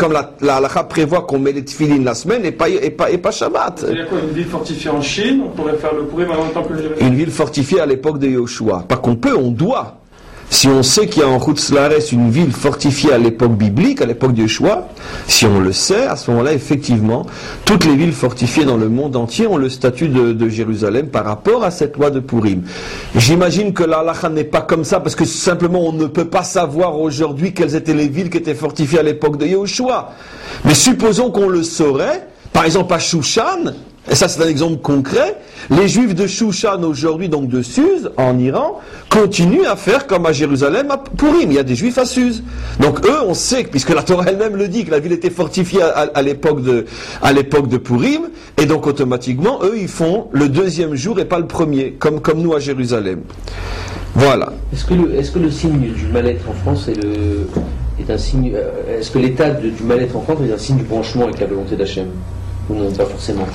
la halakha prévoit qu'on met les tefillin la semaine et pas Shabbat.
Il y a quoi, une ville fortifiée en Chine? On pourrait faire le Purim en même temps que le Jérusalem?
Une ville fortifiée à l'époque de Yoshua. Pas qu'on peut, on doit. Si on sait qu'il y a en Chutz Laaretz une ville fortifiée à l'époque biblique, à l'époque de Yeshua, si on le sait, à ce moment-là, effectivement, toutes les villes fortifiées dans le monde entier ont le statut de Jérusalem par rapport à cette loi de Purim. J'imagine que la halakha n'est pas comme ça, parce que simplement on ne peut pas savoir aujourd'hui quelles étaient les villes qui étaient fortifiées à l'époque de Yeshua. Mais supposons qu'on le saurait, par exemple à Shushan, et ça c'est un exemple concret, les juifs de Shushan aujourd'hui, donc de Suse, en Iran, continuent à faire comme à Jérusalem, à Purim. Il y a des juifs à Suse. Donc eux, on sait, puisque la Torah elle-même le dit, que la ville était fortifiée à l'époque de Purim, et donc automatiquement, eux, ils font le deuxième jour et pas le premier, comme nous à Jérusalem. Voilà.
Est-ce que le signe du mal-être en France est un signe... est-ce que l'état du mal-être en France est un signe du branchement avec la volonté d'Hachem? Ou non, pas forcément.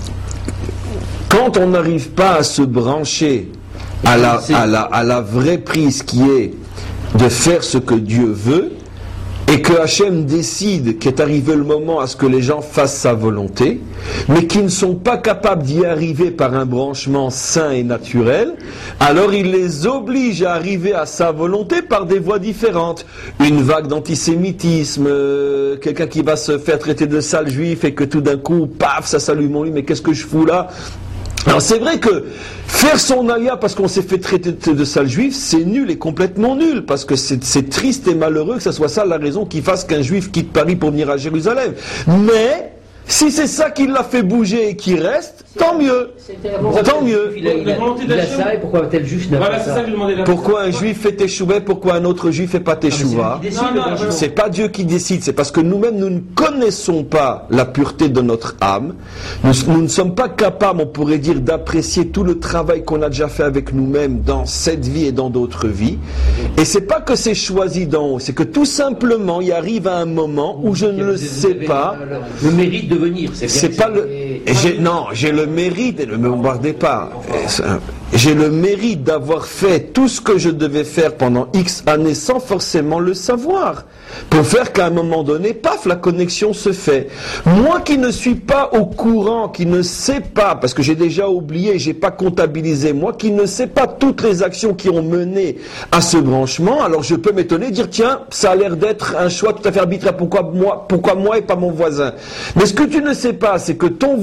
Quand on n'arrive pas à se brancher à la vraie prise qui est de faire ce que Dieu veut, et que Hachem décide qu'est arrivé le moment à ce que les gens fassent sa volonté, mais qui ne sont pas capables d'y arriver par un branchement sain et naturel, alors il les oblige à arriver à sa volonté par des voies différentes. Une vague d'antisémitisme, quelqu'un qui va se faire traiter de sale juif et que tout d'un coup, paf, ça s'allume en lui, mais qu'est-ce que je fous là? Alors c'est vrai que faire son alia parce qu'on s'est fait traiter de sale juif, c'est nul et complètement nul, parce que c'est triste et malheureux que ça soit ça la raison qui fasse qu'un juif quitte Paris pour venir à Jérusalem. Mais si c'est ça qui l'a fait bouger et qui reste, tant mieux. Tant mieux.
Il a ça, et pourquoi tel juif n'a pas ça?
Pourquoi un juif fait teshuva, pourquoi un autre juif fait pas teshuva? C'est pas Dieu qui décide, c'est parce que nous-mêmes nous ne connaissons pas la pureté de notre âme. Nous ne sommes pas capables, on pourrait dire, d'apprécier tout le travail qu'on a déjà fait avec nous-mêmes dans cette vie et dans d'autres vies. Et c'est pas que c'est choisi d'en haut, c'est que tout simplement il arrive à un moment où je ne le sais pas.
Le mérite de venir,
c'est pas le. J'ai le mérite, et ne me bombardez pas. J'ai le mérite d'avoir fait tout ce que je devais faire pendant X années sans forcément le savoir. Pour faire qu'à un moment donné, paf, la connexion se fait. Moi qui ne suis pas au courant, qui ne sais pas, parce que j'ai déjà oublié, j'ai pas comptabilisé, moi qui ne sais pas toutes les actions qui ont mené à ce branchement, alors je peux m'étonner, dire tiens, ça a l'air d'être un choix tout à fait arbitraire, pourquoi moi et pas mon voisin? Mais ce que tu ne sais pas, c'est que ton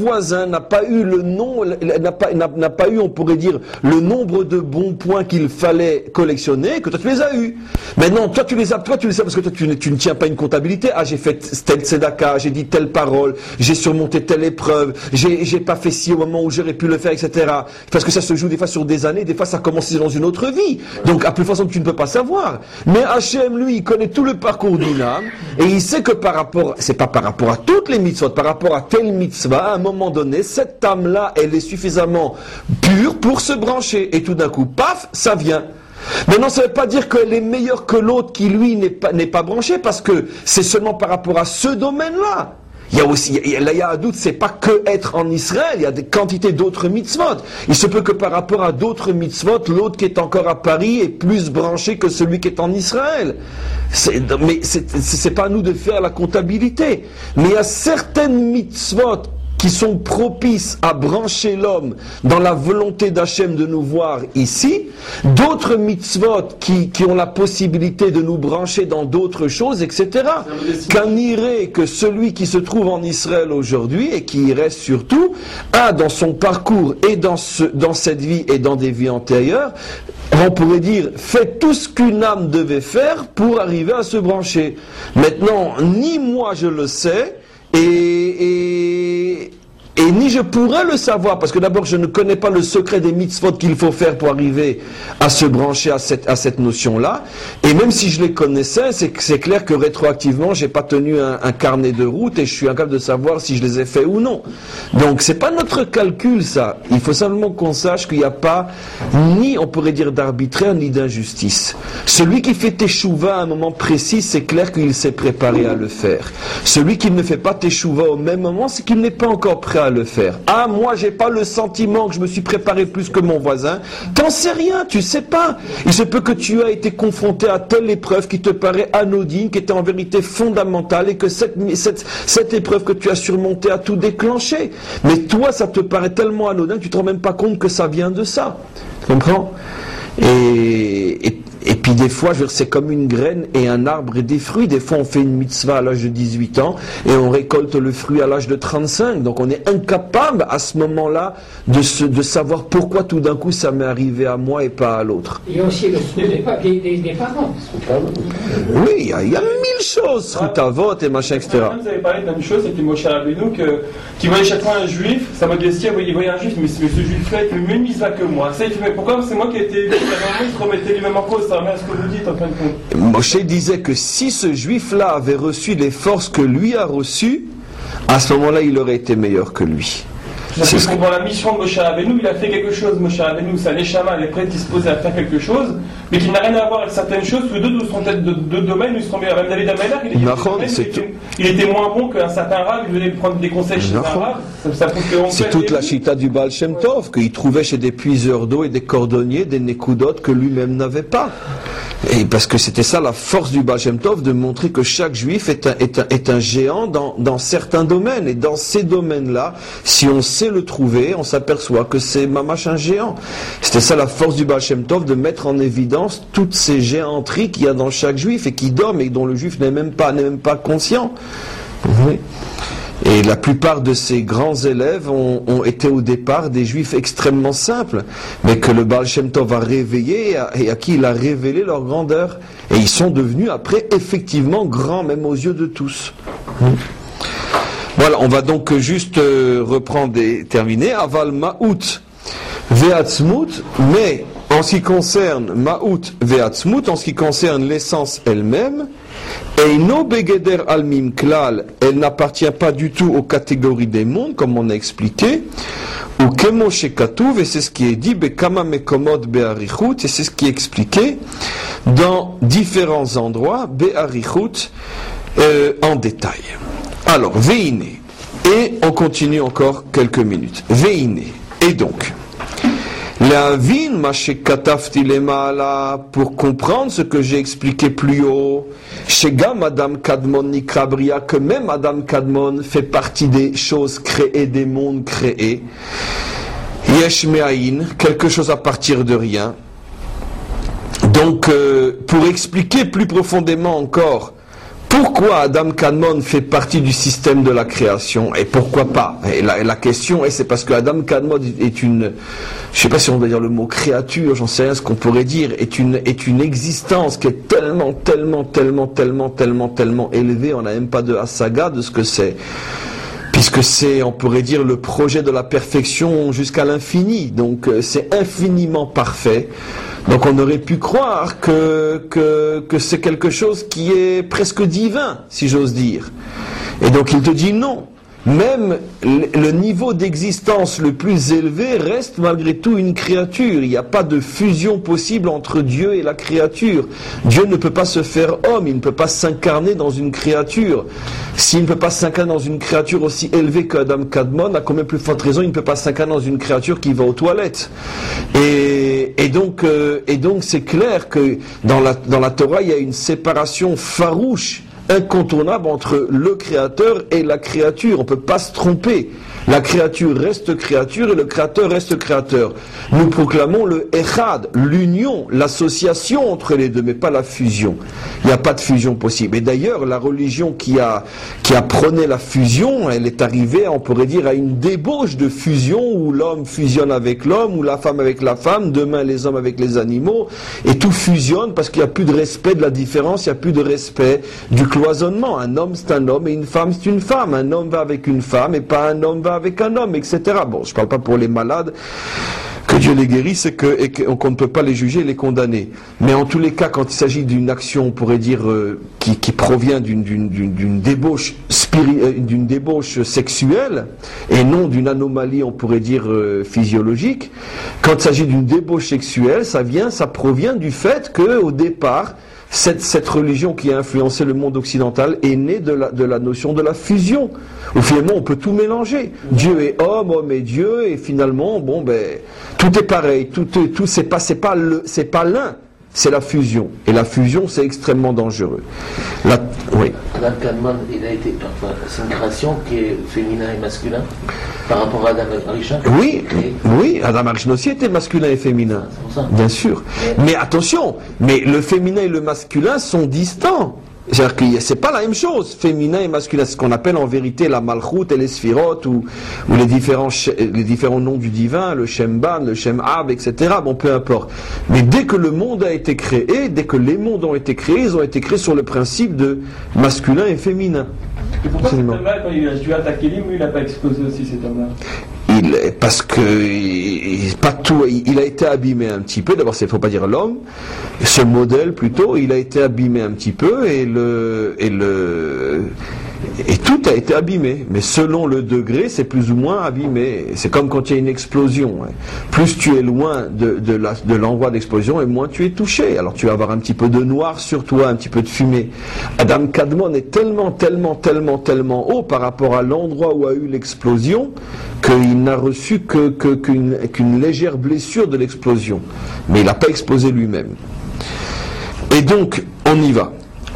voisin n'a pas eu le nom, n'a pas eu, on pourrait dire, le nombre de bons points qu'il fallait collectionner, que toi tu les as eus. Maintenant, toi tu les as parce que toi tu ne tiens pas une comptabilité. Ah, j'ai fait tel tzedaka, j'ai dit telle parole, j'ai surmonté telle épreuve, j'ai pas fait ci au moment où j'aurais pu le faire, etc. Parce que ça se joue des fois sur des années, des fois ça commence dans une autre vie. Donc, à plus façon tu ne peux pas savoir. Mais Hachem, lui, il connaît tout le parcours d'une âme, et il sait que c'est pas par rapport à toutes les mitzvot, par rapport à telle mitzvah, à un moment donné, cette âme-là, elle est suffisamment pure pour se brancher. Et tout d'un coup, paf, ça vient. Maintenant, ça ne veut pas dire qu'elle est meilleure que l'autre qui, lui, n'est pas branché, parce que c'est seulement par rapport à ce domaine-là. Il y a aussi, là, il y a un doute, c'est pas que être en Israël, il y a des quantités d'autres mitzvot. Il se peut que par rapport à d'autres mitzvot, l'autre qui est encore à Paris est plus branché que celui qui est en Israël. Mais c'est pas à nous de faire la comptabilité. Mais il y a certaines mitzvot qui sont propices à brancher l'homme dans la volonté d'Hachem de nous voir ici, d'autres mitzvot qui ont la possibilité de nous brancher dans d'autres choses, etc. Qu'un iré, que celui qui se trouve en Israël aujourd'hui, et qui y reste surtout, a dans son parcours et dans cette vie et dans des vies antérieures, on pourrait dire, fait tout ce qu'une âme devait faire pour arriver à se brancher. Maintenant, ni moi je le sais, et ni je pourrais le savoir, parce que d'abord je ne connais pas le secret des mitzvot qu'il faut faire pour arriver à se brancher à cette notion-là, et même si je les connaissais, c'est clair que rétroactivement j'ai pas tenu un carnet de route et je suis incapable de savoir si je les ai faits ou non. Donc c'est pas notre calcul ça, il faut simplement qu'on sache qu'il n'y a pas ni, on pourrait dire, d'arbitraire ni d'injustice. Celui qui fait teshuva à un moment précis, c'est clair qu'il s'est préparé à le faire. Celui qui ne fait pas teshuva au même moment, c'est qu'il n'est pas encore prêt à le faire. Ah, moi j'ai pas le sentiment que je me suis préparé plus que mon voisin. T'en sais rien, tu sais pas. Il se peut que tu as été confronté à telle épreuve qui te paraît anodine, qui était en vérité fondamentale, et que cette épreuve que tu as surmontée a tout déclenché. Mais toi, ça te paraît tellement anodin que tu te rends même pas compte que ça vient de ça. Tu comprends ? Et puis des fois, je veux dire, c'est comme une graine et un arbre et des fruits. Des fois, on fait une mitzvah à l'âge de 18 ans et on récolte le fruit à l'âge de 35. Donc on est incapable à ce moment-là de savoir pourquoi tout d'un coup ça m'est arrivé à moi et pas à l'autre.
Il y a aussi le fruit des parents.
Oui, il y a 1000 choses, Rutavot et machin, etc.
Vous avez parlé d'une chose, c'était Moshe Rabbeinu, qui voyait chaque fois un juif, sa modestie, il voyait un juif, mais ce juif-là, il fait le même mitzvah que moi. Ça, il fait, mais pourquoi c'est moi qui ai été élu? Il se remettait lui-même en cause. Ça revient à ce que vous dites en fin de compte.
Moshe disait que si ce juif-là avait reçu les forces que lui a reçues, à ce moment-là, il aurait été meilleur que lui.
Parce que dans la mission de Moshe Rabbeinu, il a fait quelque chose. Moshe Rabbeinu, sa neshama, elle est prédisposée à faire quelque chose, mais qui n'a rien à voir avec certaines choses, tous les deux sont peut-être deux domaines où ils seront meilleurs. Même David Amelach, il était moins bon qu'un certain Rav, il venait prendre des conseils chez un Rav.
C'est toute la chita du Baal Shem Tov, qu'il trouvait chez des puiseurs d'eau et des cordonniers des nékudot que lui-même n'avait pas. Et parce que c'était ça la force du Baal Shem Tov, de montrer que chaque juif est un géant dans certains domaines. Et dans ces domaines-là, si on sait le trouver, on s'aperçoit que c'est mamash un géant. C'était ça la force du Baal Shem Tov, de mettre en évidence toutes ces géanteries qu'il y a dans chaque juif et qui dorment et dont le juif n'est même pas conscient. Oui. Et la plupart de ces grands élèves ont été au départ des juifs extrêmement simples, mais que le Baal Shem Tov a réveillé et à qui il a révélé leur grandeur. Et ils sont devenus après effectivement grands, même aux yeux de tous. Voilà, on va donc juste reprendre et terminer. Aval Ma'ut Ve'atzmut, mais en ce qui concerne Ma'ut Ve'atzmut, en ce qui concerne l'essence elle-même, Eino Begeder Almim Klal, elle n'appartient pas du tout aux catégories des mondes, comme on a expliqué, ou Kemo Shekatuv, et c'est ce qui est dit, Bekama Mekomot Be'arichut, et c'est ce qui est expliqué dans différents endroits, Be'arichut, en détail. Alors, Veine, et on continue encore quelques minutes. Veine, et donc, la vin mashekatafti lemala, pour comprendre ce que j'ai expliqué plus haut, shega Madame Kadmon Nikrabria, que même Madame Kadmon fait partie des choses créées, des mondes créés. Yesh me'ain, quelque chose à partir de rien. Donc, pour expliquer plus profondément encore Pourquoi Adam Kadmon fait partie du système de la création et pourquoi pas? Et la question c'est parce que Adam Kadmon est une, je sais pas si on va dire le mot créature, j'en sais rien ce qu'on pourrait dire, est une existence qui est tellement élevée, on n'a même pas de hasaga de ce que c'est. Puisque c'est, on pourrait dire, le projet de la perfection jusqu'à l'infini. Donc c'est infiniment parfait. Donc on aurait pu croire que c'est quelque chose qui est presque divin, si j'ose dire. Et donc il te dit non. Même le niveau d'existence le plus élevé reste malgré tout une créature. Il n'y a pas de fusion possible entre Dieu et la créature. Dieu ne peut pas se faire homme, il ne peut pas s'incarner dans une créature. S'il ne peut pas s'incarner dans une créature aussi élevée qu'Adam Kadmon, à combien plus forte raison il ne peut pas s'incarner dans une créature qui va aux toilettes. Et donc c'est clair que dans la Torah il y a une séparation farouche, incontournable entre le créateur et la créature. On ne peut pas se tromper. La créature reste créature et le créateur reste créateur. Nous proclamons le Echad, l'union, l'association entre les deux, mais pas la fusion. Il n'y a pas de fusion possible. Et d'ailleurs, la religion qui a prôné la fusion, elle est arrivée, on pourrait dire, à une débauche de fusion où l'homme fusionne avec l'homme, ou la femme avec la femme, demain les hommes avec les animaux, et tout fusionne parce qu'il n'y a plus de respect de la différence, il n'y a plus de respect du cloisonnement. Un homme c'est un homme et une femme c'est une femme. Un homme va avec une femme et pas un homme va avec un homme, etc. Bon, je ne parle pas pour les malades, que Dieu les guérisse et qu'on ne peut pas les juger et les condamner. Mais en tous les cas, quand il s'agit d'une action, on pourrait dire, qui provient d'une débauche d'une débauche sexuelle, et non d'une anomalie, on pourrait dire, physiologique, quand il s'agit d'une débauche sexuelle, ça provient du fait qu'au départ, cette religion qui a influencé le monde occidental est née de la notion de la fusion, où finalement on peut tout mélanger. Dieu est homme, homme est Dieu, et finalement, tout est pareil, tout c'est pas l'un, c'est la fusion. Et la fusion, c'est extrêmement dangereux. Oui.
Adam Kadmon, c'est une création qui est féminin et masculin par rapport à Adam Arishon.
Oui, Adam Arishon aussi était masculin et féminin. C'est pour ça. Bien sûr. Mais attention, le féminin et le masculin sont distants. C'est-à-dire que c'est pas la même chose, féminin et masculin. C'est ce qu'on appelle en vérité la Malchut et les Sphirot, ou les différents noms du divin, le Shemban, le Shemab, etc. Bon, peu importe. Mais dès que le monde a été créé, dès que les mondes ont été créés, ils ont été créés sur le principe de masculin et féminin.
Et pourquoi cet homme-là, quand il a dû attaquer lui, il n'a pas explosé aussi cet homme-là?
Parce que il a été abîmé un petit peu. D'abord, il ne faut pas dire l'homme, ce modèle plutôt, il a été abîmé un petit peu et tout a été abîmé. Mais selon le degré, c'est plus ou moins abîmé. C'est comme quand il y a une explosion. Plus tu es loin de l'endroit d'explosion et moins tu es touché. Alors tu vas avoir un petit peu de noir sur toi, un petit peu de fumée. Adam Kadmon est tellement haut par rapport à l'endroit où a eu l'explosion qu'il n'a reçu qu'une légère blessure de l'explosion. Mais il n'a pas explosé lui-même. Et donc, on y va.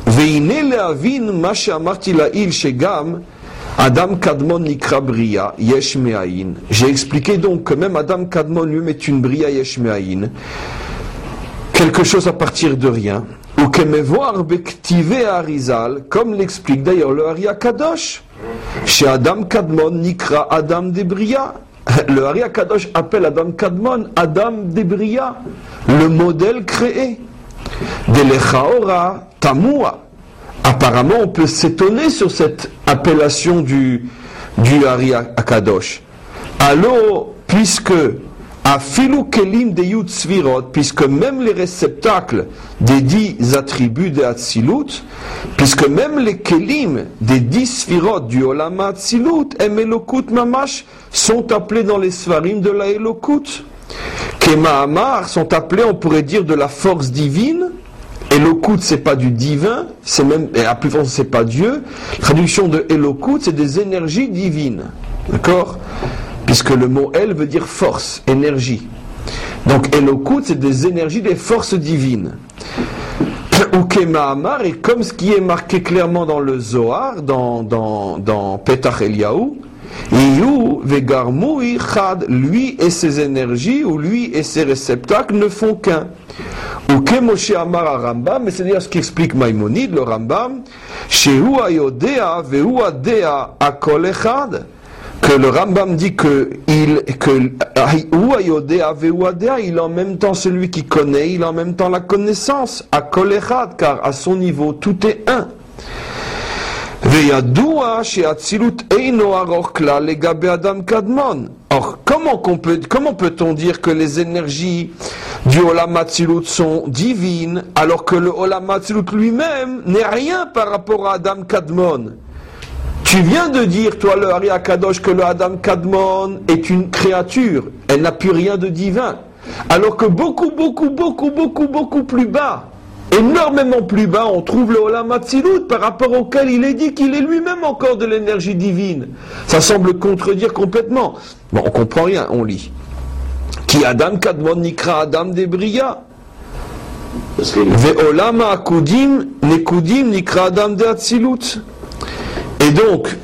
Adam Kadmon nikra bria yesh me'ayin. J'ai expliqué donc que même Adam Kadmon lui-même est une bria yesh me'ayin, quelque chose à partir de rien. Ou kemevoir bektive Arizal, comme l'explique d'ailleurs le Ari HaKadosh. Chez Adam Kadmon nikra Adam de bria. Le Ari HaKadosh appelle Adam Kadmon Adam de bria, le modèle créé. De l'echaora tamua. Apparemment, on peut s'étonner sur cette appellation du Ari HaKadosh. Alors, puisque afilu kelim de yud svirot, puisque même les réceptacles des 10 attributs de Hatzilut, puisque même les kelim des 10 svirot du Olam Hatzilut, em Elokut mamash, sont appelés dans les Sfarim de la Elokut. Kema'amar sont appelés, on pourrait dire, de la force divine. Elokut, c'est pas du divin, c'est même, et à plus forte, c'est pas Dieu. La traduction de Elokut, c'est des énergies divines. D'accord? Puisque le mot El veut dire force, énergie. Donc Elokut, c'est des énergies, des forces divines. Ukema'amar, et comme ce qui est marqué clairement dans le Zohar, dans Petach Eliyahu, Iyu vegarmu ichad, lui et ses énergies, ou lui et ses réceptacles ne font qu'un. ou que Moshe Amar à Rambam, mais c'est-à-dire ce qu'explique Maïmonide, le Rambam, Shehu Ayodea Vehu Adea Akol Echad, que le Rambam dit que il est en même temps celui qui connaît, il est en même temps la connaissance, Akol Echad, car à son niveau tout est un. Or, comment peut-on dire que les énergies du Olam Hatzilut sont divines, alors que le Olam Hatzilut lui-même n'est rien par rapport à Adam Kadmon? Tu viens de dire, toi, le Ari Akadosh, que le Adam Kadmon est une créature, elle n'a plus rien de divin, alors que beaucoup plus bas, énormément plus bas, on trouve le Olam Hatzilut par rapport auquel il est dit qu'il est lui-même encore de l'énergie divine. Ça semble contredire complètement. Bon, on comprend rien, on lit. Ki Adam Kadmon Nikra Adam Debriya. Ve Olam Akudim Nekudim Nikra Adam de Hatzilut. Et donc,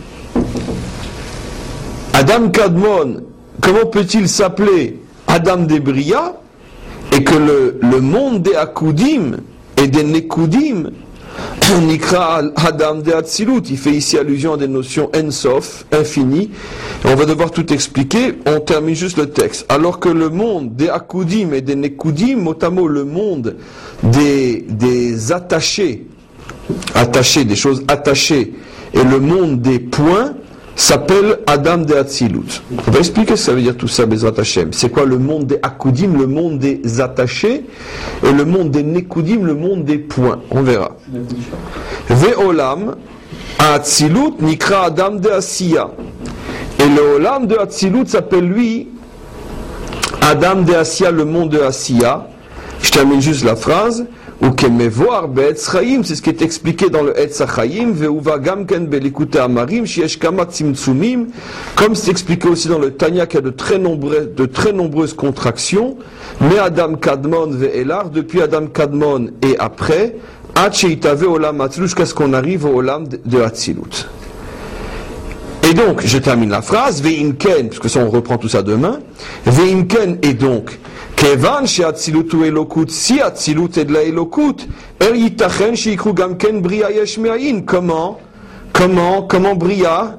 Adam Kadmon, comment peut-il s'appeler Adam Debriya, et que le monde des Akudim et des Nekudim, Nikra Adam de Hatzilut, il fait ici allusion à des notions Ensof, infini. On va devoir tout expliquer, on termine juste le texte. Alors que le monde des Akudim et des Nekudim, mot à mot le monde des attachés, des choses attachées, et le monde des points s'appelle Adam de Hatzilut. On va expliquer ce que ça veut dire tout ça, Bezrat Hashem. C'est quoi le monde des Akudim, le monde des attachés, et le monde des Nekudim, le monde des points. On verra. Ve'olam Hatzilut nikra Adam de Asiya. Et le Olam de Hatzilut s'appelle lui Adam de Asiya, le monde de Asiya. Je termine juste la phrase. Ou kemevoar be'etz chaim, c'est ce qui est expliqué dans le Etz HaChaim, ve'uva gamken be'likutei amarim, sheyesh kama tzimtzumim, comme c'est expliqué aussi dans le Tanya qu'il y a de très nombreuses contractions, mais Adam Kadmon ve'elar, depuis Adam Kadmon et après, ad sheitave olam Hatzilut, jusqu'à ce qu'on arrive au Olam de Hatzilut. Et donc, je termine la phrase, ve'imken, parce que ça on reprend tout ça demain, ve'imken, et donc, Kevan she'atzilut hu elokut, si atzilut est de la elokut, yitachen she'ikru gamken bria yesh me'ayin. Comment bria,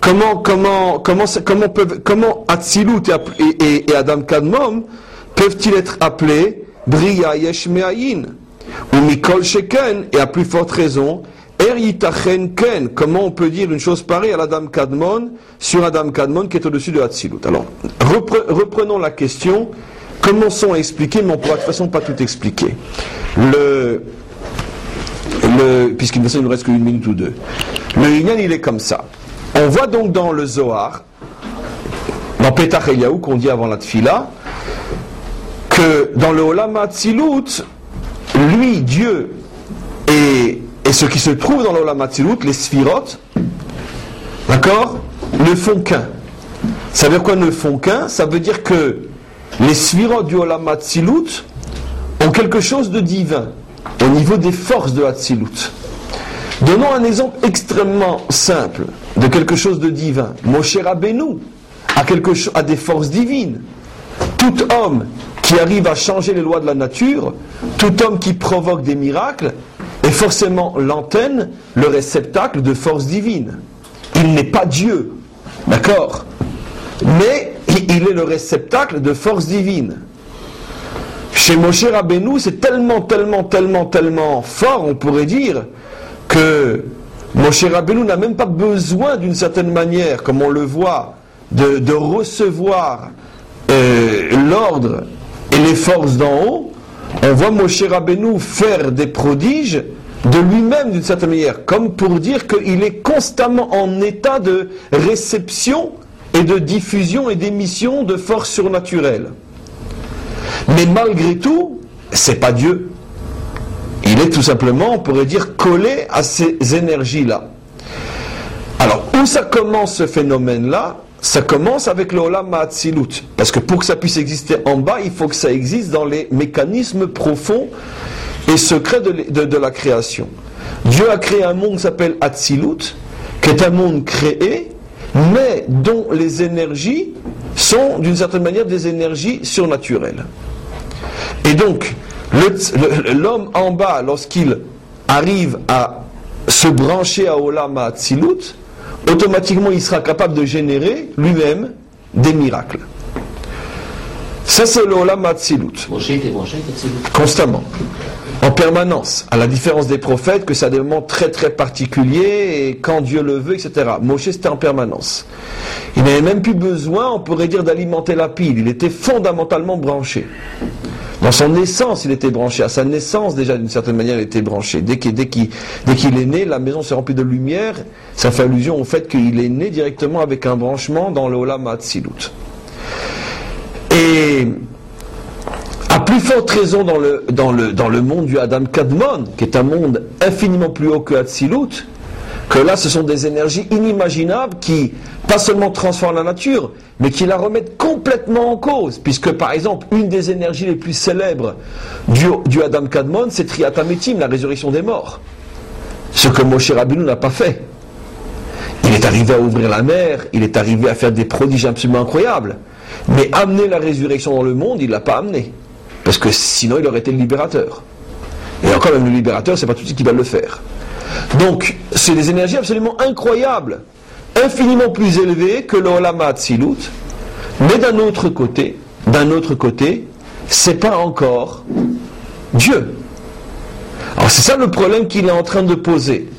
comment atzilut et Adam Kadmon peuvent-ils être appelés bria yesh me'ayin? Ou mikol sheken, et à plus forte raison, yitachen ken. Comment on peut dire une chose pareille à Adam Kadmon sur Adam Kadmon qui est au-dessus de atzilut? Alors, reprenons la question. Commençons à expliquer, mais on ne pourra de toute façon pas tout expliquer. Puisqu'il ne nous reste qu'une minute ou deux. Le Inyan, il est comme ça. On voit donc dans le Zohar, dans Petach Eliyahu, qu'on dit avant la Tfila, que dans le Olam Hatzilut, lui, Dieu, et ce qui se trouve dans le Olam Hatzilut, les Sphirot, d'accord, ne font qu'un. Ça veut dire quoi, ne font qu'un? Ça veut dire que les Sphirot du Olam Hatzilut ont quelque chose de divin au niveau des forces de Hatzilut. Donnons un exemple extrêmement simple de quelque chose de divin. Moshe Rabbeinu a des forces divines. Tout homme qui arrive à changer les lois de la nature, tout homme qui provoque des miracles, est forcément l'antenne, le réceptacle de forces divines. Il n'est pas Dieu, d'accord? Mais il est le réceptacle de forces divines. Chez Moshe Rabbeinu, c'est tellement fort, on pourrait dire, que Moshe Rabbeinu n'a même pas besoin, d'une certaine manière, comme on le voit, de recevoir l'ordre et les forces d'en haut. On voit Moshe Rabbeinu faire des prodiges de lui-même, d'une certaine manière, comme pour dire qu'il est constamment en état de réception et de diffusion et d'émission de forces surnaturelles. Mais malgré tout, c'est pas Dieu. Il est tout simplement, on pourrait dire, collé à ces énergies-là. Alors, où ça commence ce phénomène-là? Ça commence avec le Olam Hatzilut. Parce que pour que ça puisse exister en bas, il faut que ça existe dans les mécanismes profonds et secrets de la création. Dieu a créé un monde qui s'appelle Hatzilut, qui est un monde créé, mais dont les énergies sont d'une certaine manière des énergies surnaturelles. Et donc, L'homme en bas, lorsqu'il arrive à se brancher à Olam HaAtzilut, automatiquement il sera capable de générer lui-même des miracles. Ça c'est le Olam HaAtzilut.
Moshe était branché,
constamment, en permanence, à la différence des prophètes, que ça a des moments très très particuliers, et quand Dieu le veut, etc. Moshe c'était en permanence. Il n'avait même plus besoin, on pourrait dire, d'alimenter la pile, il était fondamentalement branché. Dans son naissance, il était branché. À sa naissance, déjà, d'une certaine manière, il était branché. Dès qu'il est né, la maison s'est remplie de lumière. Ça fait allusion au fait qu'il est né directement avec un branchement dans le Olam HaAtzilut. Et à plus forte raison dans le monde du Adam Kadmon, qui est un monde infiniment plus haut que Hatzilut, que là, ce sont des énergies inimaginables qui, pas seulement transforment la nature, mais qui la remettent complètement en cause. Puisque, par exemple, une des énergies les plus célèbres du Adam Kadmon, c'est Triyat HaMetim, la résurrection des morts. Ce que Moshe Rabbeinu n'a pas fait. Il est arrivé à ouvrir la mer, il est arrivé à faire des prodiges absolument incroyables. Mais amener la résurrection dans le monde, il ne l'a pas amené. Parce que sinon, il aurait été le libérateur. Et encore, même le libérateur, c'est pas tout de suite qui va le faire. Donc, c'est des énergies absolument incroyables, infiniment plus élevées que le Olam HaAtzilut, mais d'un autre côté, c'est pas encore Dieu. Alors c'est ça le problème qu'il est en train de poser.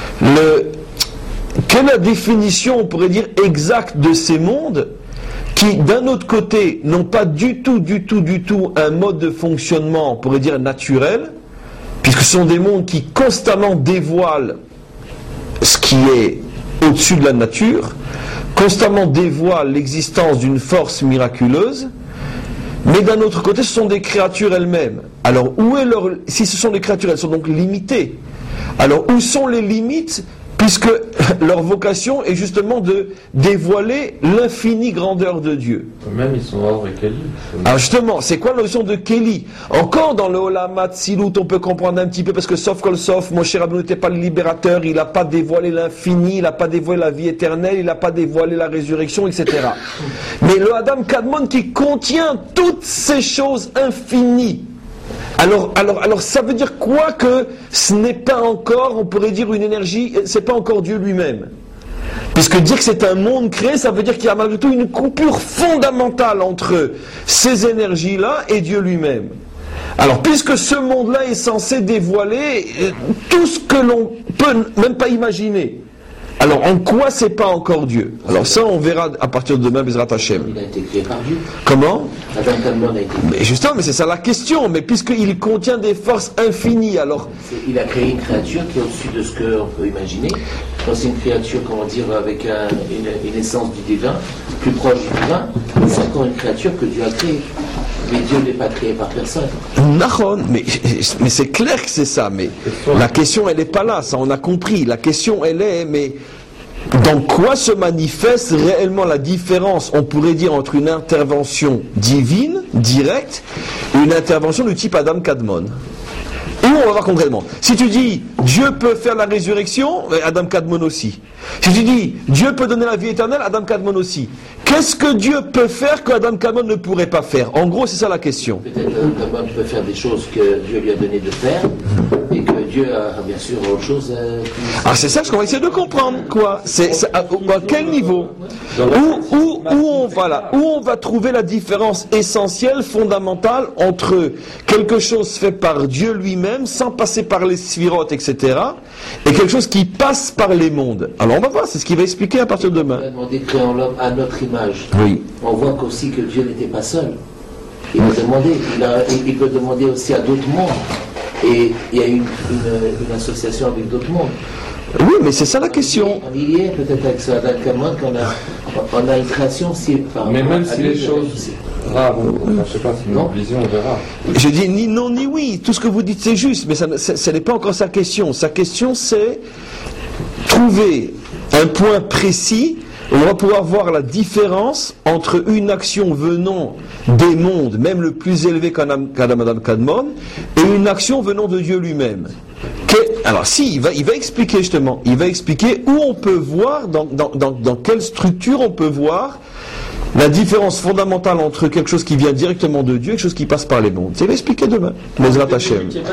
Quelle est la définition, on pourrait dire, exacte de ces mondes qui, d'un autre côté, n'ont pas du tout un mode de fonctionnement, on pourrait dire, naturel, puisque ce sont des mondes qui constamment dévoilent ce qui est au-dessus de la nature, constamment dévoilent l'existence d'une force miraculeuse, mais d'un autre côté, ce sont des créatures elles-mêmes. Alors, si ce sont des créatures, elles sont donc limitées. Alors, où sont les limites, puisque leur vocation est justement de dévoiler l'infinie grandeur de Dieu.
Même ils sont hors et Kéli.
Alors justement, c'est quoi la notion de Kéli? Encore dans le Olam HaAtzilut, on peut comprendre un petit peu, parce que sauf kol sof, Moshe Rabbeinu n'était pas le libérateur, il n'a pas dévoilé l'infini, il n'a pas dévoilé la vie éternelle, il n'a pas dévoilé la résurrection, etc. Mais le Adam Kadmon qui contient toutes ces choses infinies, alors, ça veut dire quoi que ce n'est pas encore, on pourrait dire, une énergie, c'est pas encore Dieu lui-même. Puisque dire que c'est un monde créé, ça veut dire qu'il y a malgré tout une coupure fondamentale entre ces énergies-là et Dieu lui-même. Alors, puisque ce monde-là est censé dévoiler tout ce que l'on peut même pas imaginer, alors en quoi c'est pas encore Dieu? Alors ça, on verra à partir de demain, Bezrat Hashem.
Il a été créé par Dieu.
Comment?
Adam Kadmon a été créé.
Mais justement, mais c'est ça la question. Mais puisqu'il contient des forces infinies, alors...
Il a créé une créature qui est au-dessus de ce qu'on peut imaginer. Donc c'est une créature, comment dire, avec une essence du divin, plus proche du divin. C'est encore une créature que Dieu a créée. Mais Dieu n'est pas créé par personne.
Nahon, mais c'est clair que c'est ça. Mais la question, elle n'est pas là. Ça, on a compris. La question, elle est, mais dans quoi se manifeste réellement la différence, on pourrait dire, entre une intervention divine, directe, et une intervention du type Adam Kadmon? Où on va voir concrètement. Si tu dis Dieu peut faire la résurrection, Adam Kadmon aussi. Si tu dis Dieu peut donner la vie éternelle, Adam Kadmon aussi. Qu'est-ce que Dieu peut faire que Adam Kadmon ne pourrait pas faire? En gros, c'est ça la question.
Peut-être Adam Kadmon peut faire des choses que Dieu lui a donné de faire, et que Dieu a bien sûr autre chose.
Ah, c'est ça ce qu'on va essayer de comprendre, quoi. À quel niveau? Où on va trouver la différence essentielle, fondamentale entre quelque chose fait par Dieu lui-même, sans passer par les sphirotes, etc., et quelque chose qui passe par les mondes. Alors on va voir, c'est ce qu'il va expliquer à partir de demain.
Il a demandé de créer l'homme à notre image.
Oui.
On voit aussi que Dieu n'était pas seul. Il a demandé, il peut demander aussi à d'autres mondes. Et il y a une association avec d'autres mondes.
Oui, mais c'est ça la question.
On y est peut-être avec ça, Adam Kadmon, qu'on a une création aussi.
Mais même si les choses... Ah bon, je ne sais pas, si une vision, on verra.
Je dis ni non ni oui, tout ce que vous dites c'est juste, mais ce n'est pas encore sa question. Sa question c'est trouver un point précis où on va pouvoir voir la différence entre une action venant des mondes, même le plus élevé qu'Adam Kadmon, et une action venant de Dieu lui-même. Alors si, il va expliquer justement, il va expliquer où on peut voir, dans quelle structure on peut voir La différence fondamentale entre quelque chose qui vient directement de Dieu et quelque chose qui passe par les mondes. C'est expliqué demain. Bezrat Hashem.